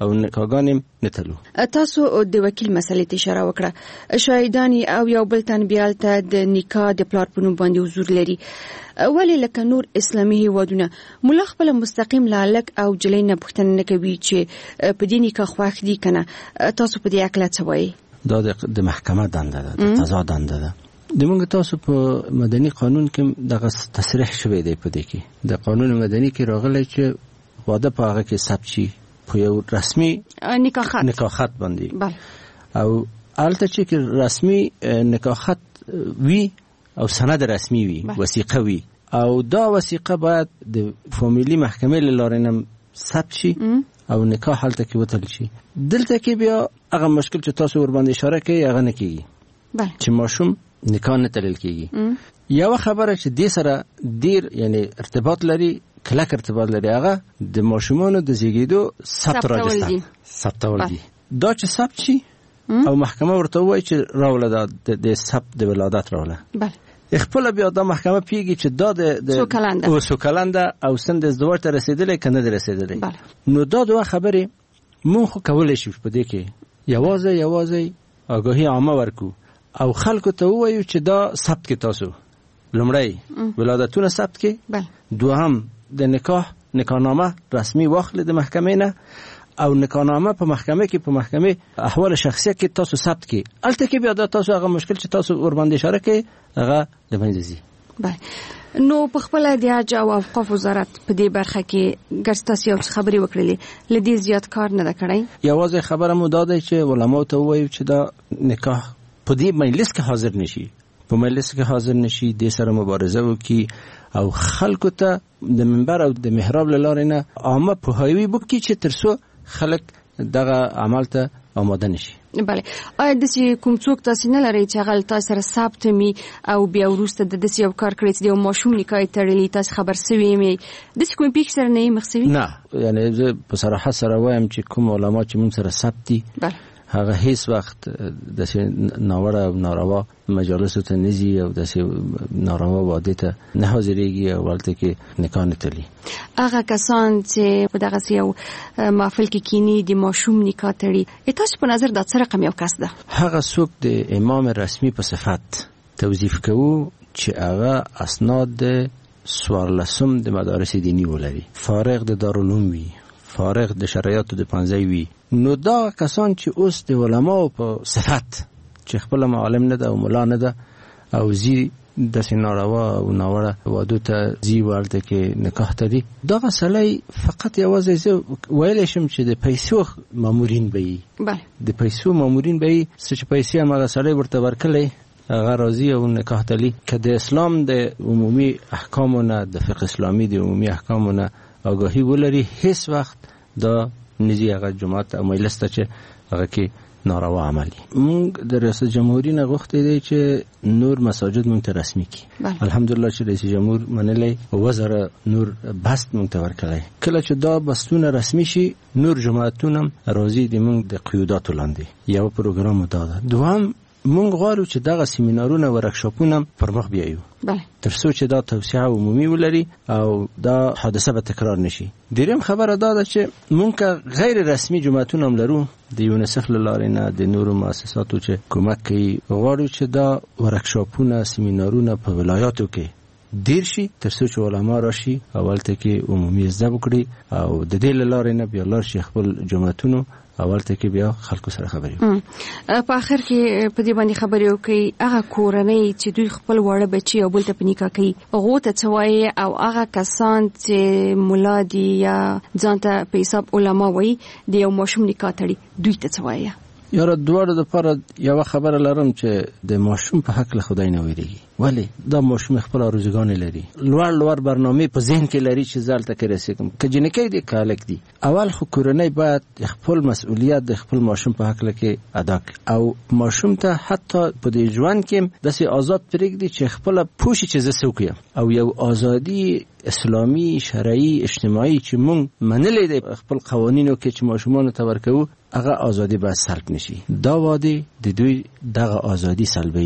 [SPEAKER 14] او نکاحګانې نتلو.
[SPEAKER 13] تاسو د وکیل مسلې ته اشاره وکړه، شاهدان او یو بل تن بیال ته د نکاح د پلار په نوم باندې حضور لري، ولی لکه نور اسلامي هیوادونه مولا خپل مستقیم لالک او جلې نه پوښتنه نه کوي چې په دې نکاح خوښ دي کنه. تاسو په دې اکله څه وایي؟
[SPEAKER 14] دا د محکمه دنده ده، د قضا دنده ده. د موږ تاسو په مدني قانون کې دغه تصریح شوی دی، په دې کې د قانون مدني کې راغلی چې واده په هغه کې ثبت شي په یو رسمي
[SPEAKER 13] نکاح خط
[SPEAKER 14] نکاح خط باندې.
[SPEAKER 13] بله.
[SPEAKER 14] او البته چې رسمي نکاح خط وي او سند رسمي وي، وثیقه وي، او دا وثیقه باید د فامیلی محکمې له لارې نه ثبت شي او نکاح هلته کې وتل شي. دلته کې بیا هغه مشکل چې تاسو ور باندې اشاره کوي هغه نه کیږي، چې ماشوم نکاح نه تلل کیږي. یو خبره چې دې سره ډیر یعنی ارتباط لري، کلک ارتباط لري، هغه د ماشومانو د زیږیدو ثبت راځي، ثبتول دي. دا چې ثبت شي او محکمه ورته وایي چې راوله د ثبت د ولادت راوله،
[SPEAKER 13] بله،
[SPEAKER 14] خپل بیا د محکمه پیږي چې دا د
[SPEAKER 13] او
[SPEAKER 14] سوکلنده او سند ازدواج ته رسیدلې کنه د رسیدلې. نو دا دوه خبرې مونږ خو کولای شو په دې کې یوازې یوازې آگاهی عامه ورکو او خلکو ته وایو چې دا ثبت کې تاسو لومړی ولادتونه ثبت کې، دوهم د نکاح نکاحنامه رسمي واخلې د محکمې نه، او نکاحنامه په محکمه کې په محکمه احوال شخصیه کې تاسو ثبت کې. البته کې بیا دا تاسو هغه مشکل چې تاسو ور باندې اشاره کوي هغه د منځ ځي.
[SPEAKER 13] بله. نو په خپل د حج او اوقاف وزارت په دې برخه کې ګرځتاسي او خبري وکړلې، لدې زیات کار نه ده کړی.
[SPEAKER 14] یوازې خبره مو دا ده چې علماء ته وایي چې دا نکاح په دې مجلس کې حاضر نشي، په مجلس کې حاضر نشي، د سره مبارزه وکي او خلکو ته د منبر او د محراب لاره نه عامه پوهاوی وکي چې ترڅو خلک دغه عمل ته آماده نشي.
[SPEAKER 13] بله. آیا داسې کوم څوک تاسو نه لرئ چې هغه تاسو سره ثبت می او بیا وروسته د داسې یو کار کړی چې د ماشوم نکاح تړلی تاسو خبر سوي می داسې کوم پیښه سره نه مخ سوي؟
[SPEAKER 14] نه، یعنی زه په صراحت سره وایم چې کوم علما چې موږ سره ثبت دي هغه هیڅ وخت داسې ناوړه او ناروا مجالس ته نزي او داسې ناروا واده ته نه حاضرېږي او ولته کې نکاح نه تړي.
[SPEAKER 13] هغه کسان چې په دغه یو محفل کې کینی د ماشوم نکاح تړي، تاسو په نظر دا څه رقم یو کس ده؟
[SPEAKER 14] هغه څوک د امام رسمي په صفت توظیف کوو چې هغه اسناد د څوارلسم د مدارس دینی ولري، فارغ د دارالعلوم وي، فارغ د شرایطو د پنځه وي. نو دا کسان چې اوس د علماو په صفت چې خپل معلم نه ده او مولا نه ده او زی د سيناروا او ناوړه وادو ته زی ورته کې نکاح تړي، دا غسلې فقط یوازې زه ویل شم چې د پیسو مامورین به
[SPEAKER 13] بله
[SPEAKER 14] د پیسو مامورین به چې پیسې هم غسلې ورته ورکړي هغه راضي او نکاح تړي. که د اسلام د عمومي احکامونه د فقه اسلامي د عمومي احکامونه آگاهی ولري، هیڅ وخت دا نجی هغه جماعت او مجلس ته چې هغه کې ناروا عملی. مونږ د رئیس جمهوریت نه غوښتي دي چې نور مساجد مونږ ته رسمي کړي. الحمدلله چې رئیس جمهور منلی وزاره نور بست مونږ ته ورکړی. کله چې دا بستونه رسمي شي نور جماعتونه راضي دي مونږ د قیوداتو لاندې یو پروګرام داده. دوهم مونږ غواړو چې دغه سیمینارونه او ورکشاپونه پر مخ بیایو،
[SPEAKER 13] بله،
[SPEAKER 14] ترڅو چې دا توسعه عمومي ولري او دا حادثه به تکرار نشي. دریم خبره دا ده چې مونږ غیر رسمي جماعتونه هم لرو د یونیسف له لارې نه د نورو مؤسساتو چې کومک کوي. غواړو چې دا ورکشاپونه سیمینارونه په ولایاتو کې ډیر شي ترڅو چې علما راشي اولته کې عمومي زده وکړي او د دې له لارې نه بیا لار شي خپل جماعتونو اولته کې بیا خلکو سره خبرې
[SPEAKER 13] وکړي. په اخر کې په دې باندې خبرې وکړي هغه کورنۍ چې دوی خپل وړه بچي او بل ته په نکاح کوي هغه ته څه وایي او هغه کسان چې مولا دي یا ځان ته په حساب علما وایي د یو ماشوم نکاح تړي دوی ته څه وایي؟
[SPEAKER 14] یاره دواړو لپاره یو خبره لرم چې د ماشوم په حق له خدای نه ویریږي، ولی دا ماشوم خپل ارزوګان لري، لوړ لوړ برنامه په ذهن کې لري چې ځلته کې رسېږم که جنکې دي کالک دي. اول خو کورنۍ باید خپل مسؤلیت د خپل ماشوم په حق لکه ادا کړي او ماشوم ته حتی په دې ژوند کې داسې آزاد پرېږدي چې خپل پوښي چې زه څوک یم او یو ازادي اسلامي شرعي اجتماعي چې مونږ منلې دي خپل قوانینو کې چې ماشومان ته ورکوو هغه ازادي به سلب نشي. دا واده د دوی دغه ازادي سلبي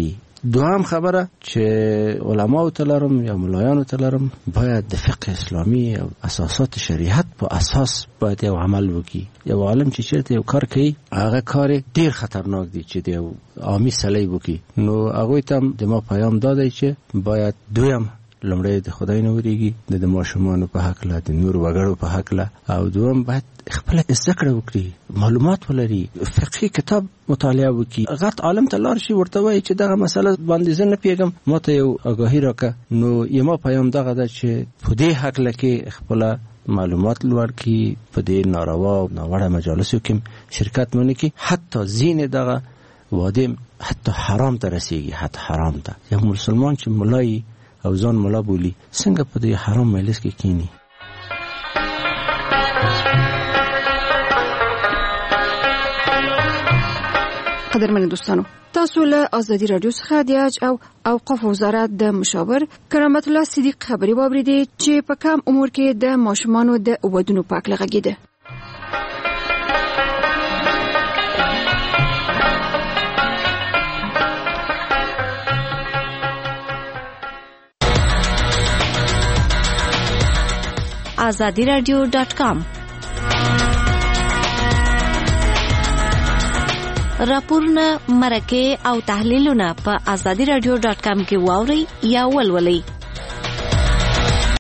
[SPEAKER 14] دوام خبره چې علماو تلرم یا ملایانو تلرم باید د فقه اسلامی او اساسات شریعت په اساس باید یو عمل وکړي. یو عالم چې چیرته یو کار کوي هغه کار ډیر خطرناک دی چې یو عامي سړی وکړي. نو هغه ته د ما پیغام دادی چې باید دویم لمړی د خدای نه وریږي، د ماشومانو په حق له، د نور وګړو په حق له، او دوم باید خپل زده کړه وکړي، معلومات ولري، فقهي کتاب مطالعه وکړي. غټ عالم ته لاړ شي ورته وایي چې دغه مسله باندې زه نه پیږم، ما ته یو آگاهي راکړه. نو یما پیغام دغه ده چې په دې حق لکه خپل معلومات لوړ کی، په دې ناروا او ناوړه مجالسو کې شرکت مونږ کی، حتی زین دغه واده حتی حرام ته رسیږي، حتی حرام ته. یو مسلمان چې ملای او ځان ملا بولی څنګه په دې حرام مجلس کې کینی؟
[SPEAKER 13] قدرمن دوستانو، تاسو له ازادي رادیو څخه د حج او اوقاف وزارت د مشاور کرامت الله صدیق خبري واوریدي چې په کم امور کې د ماشومانو د ودونو په اړه غږیده.
[SPEAKER 15] azadi radio dot com راپورونه، مرکه او تحلیلونه په azadi radio dot com کې واوري یا ولولئ.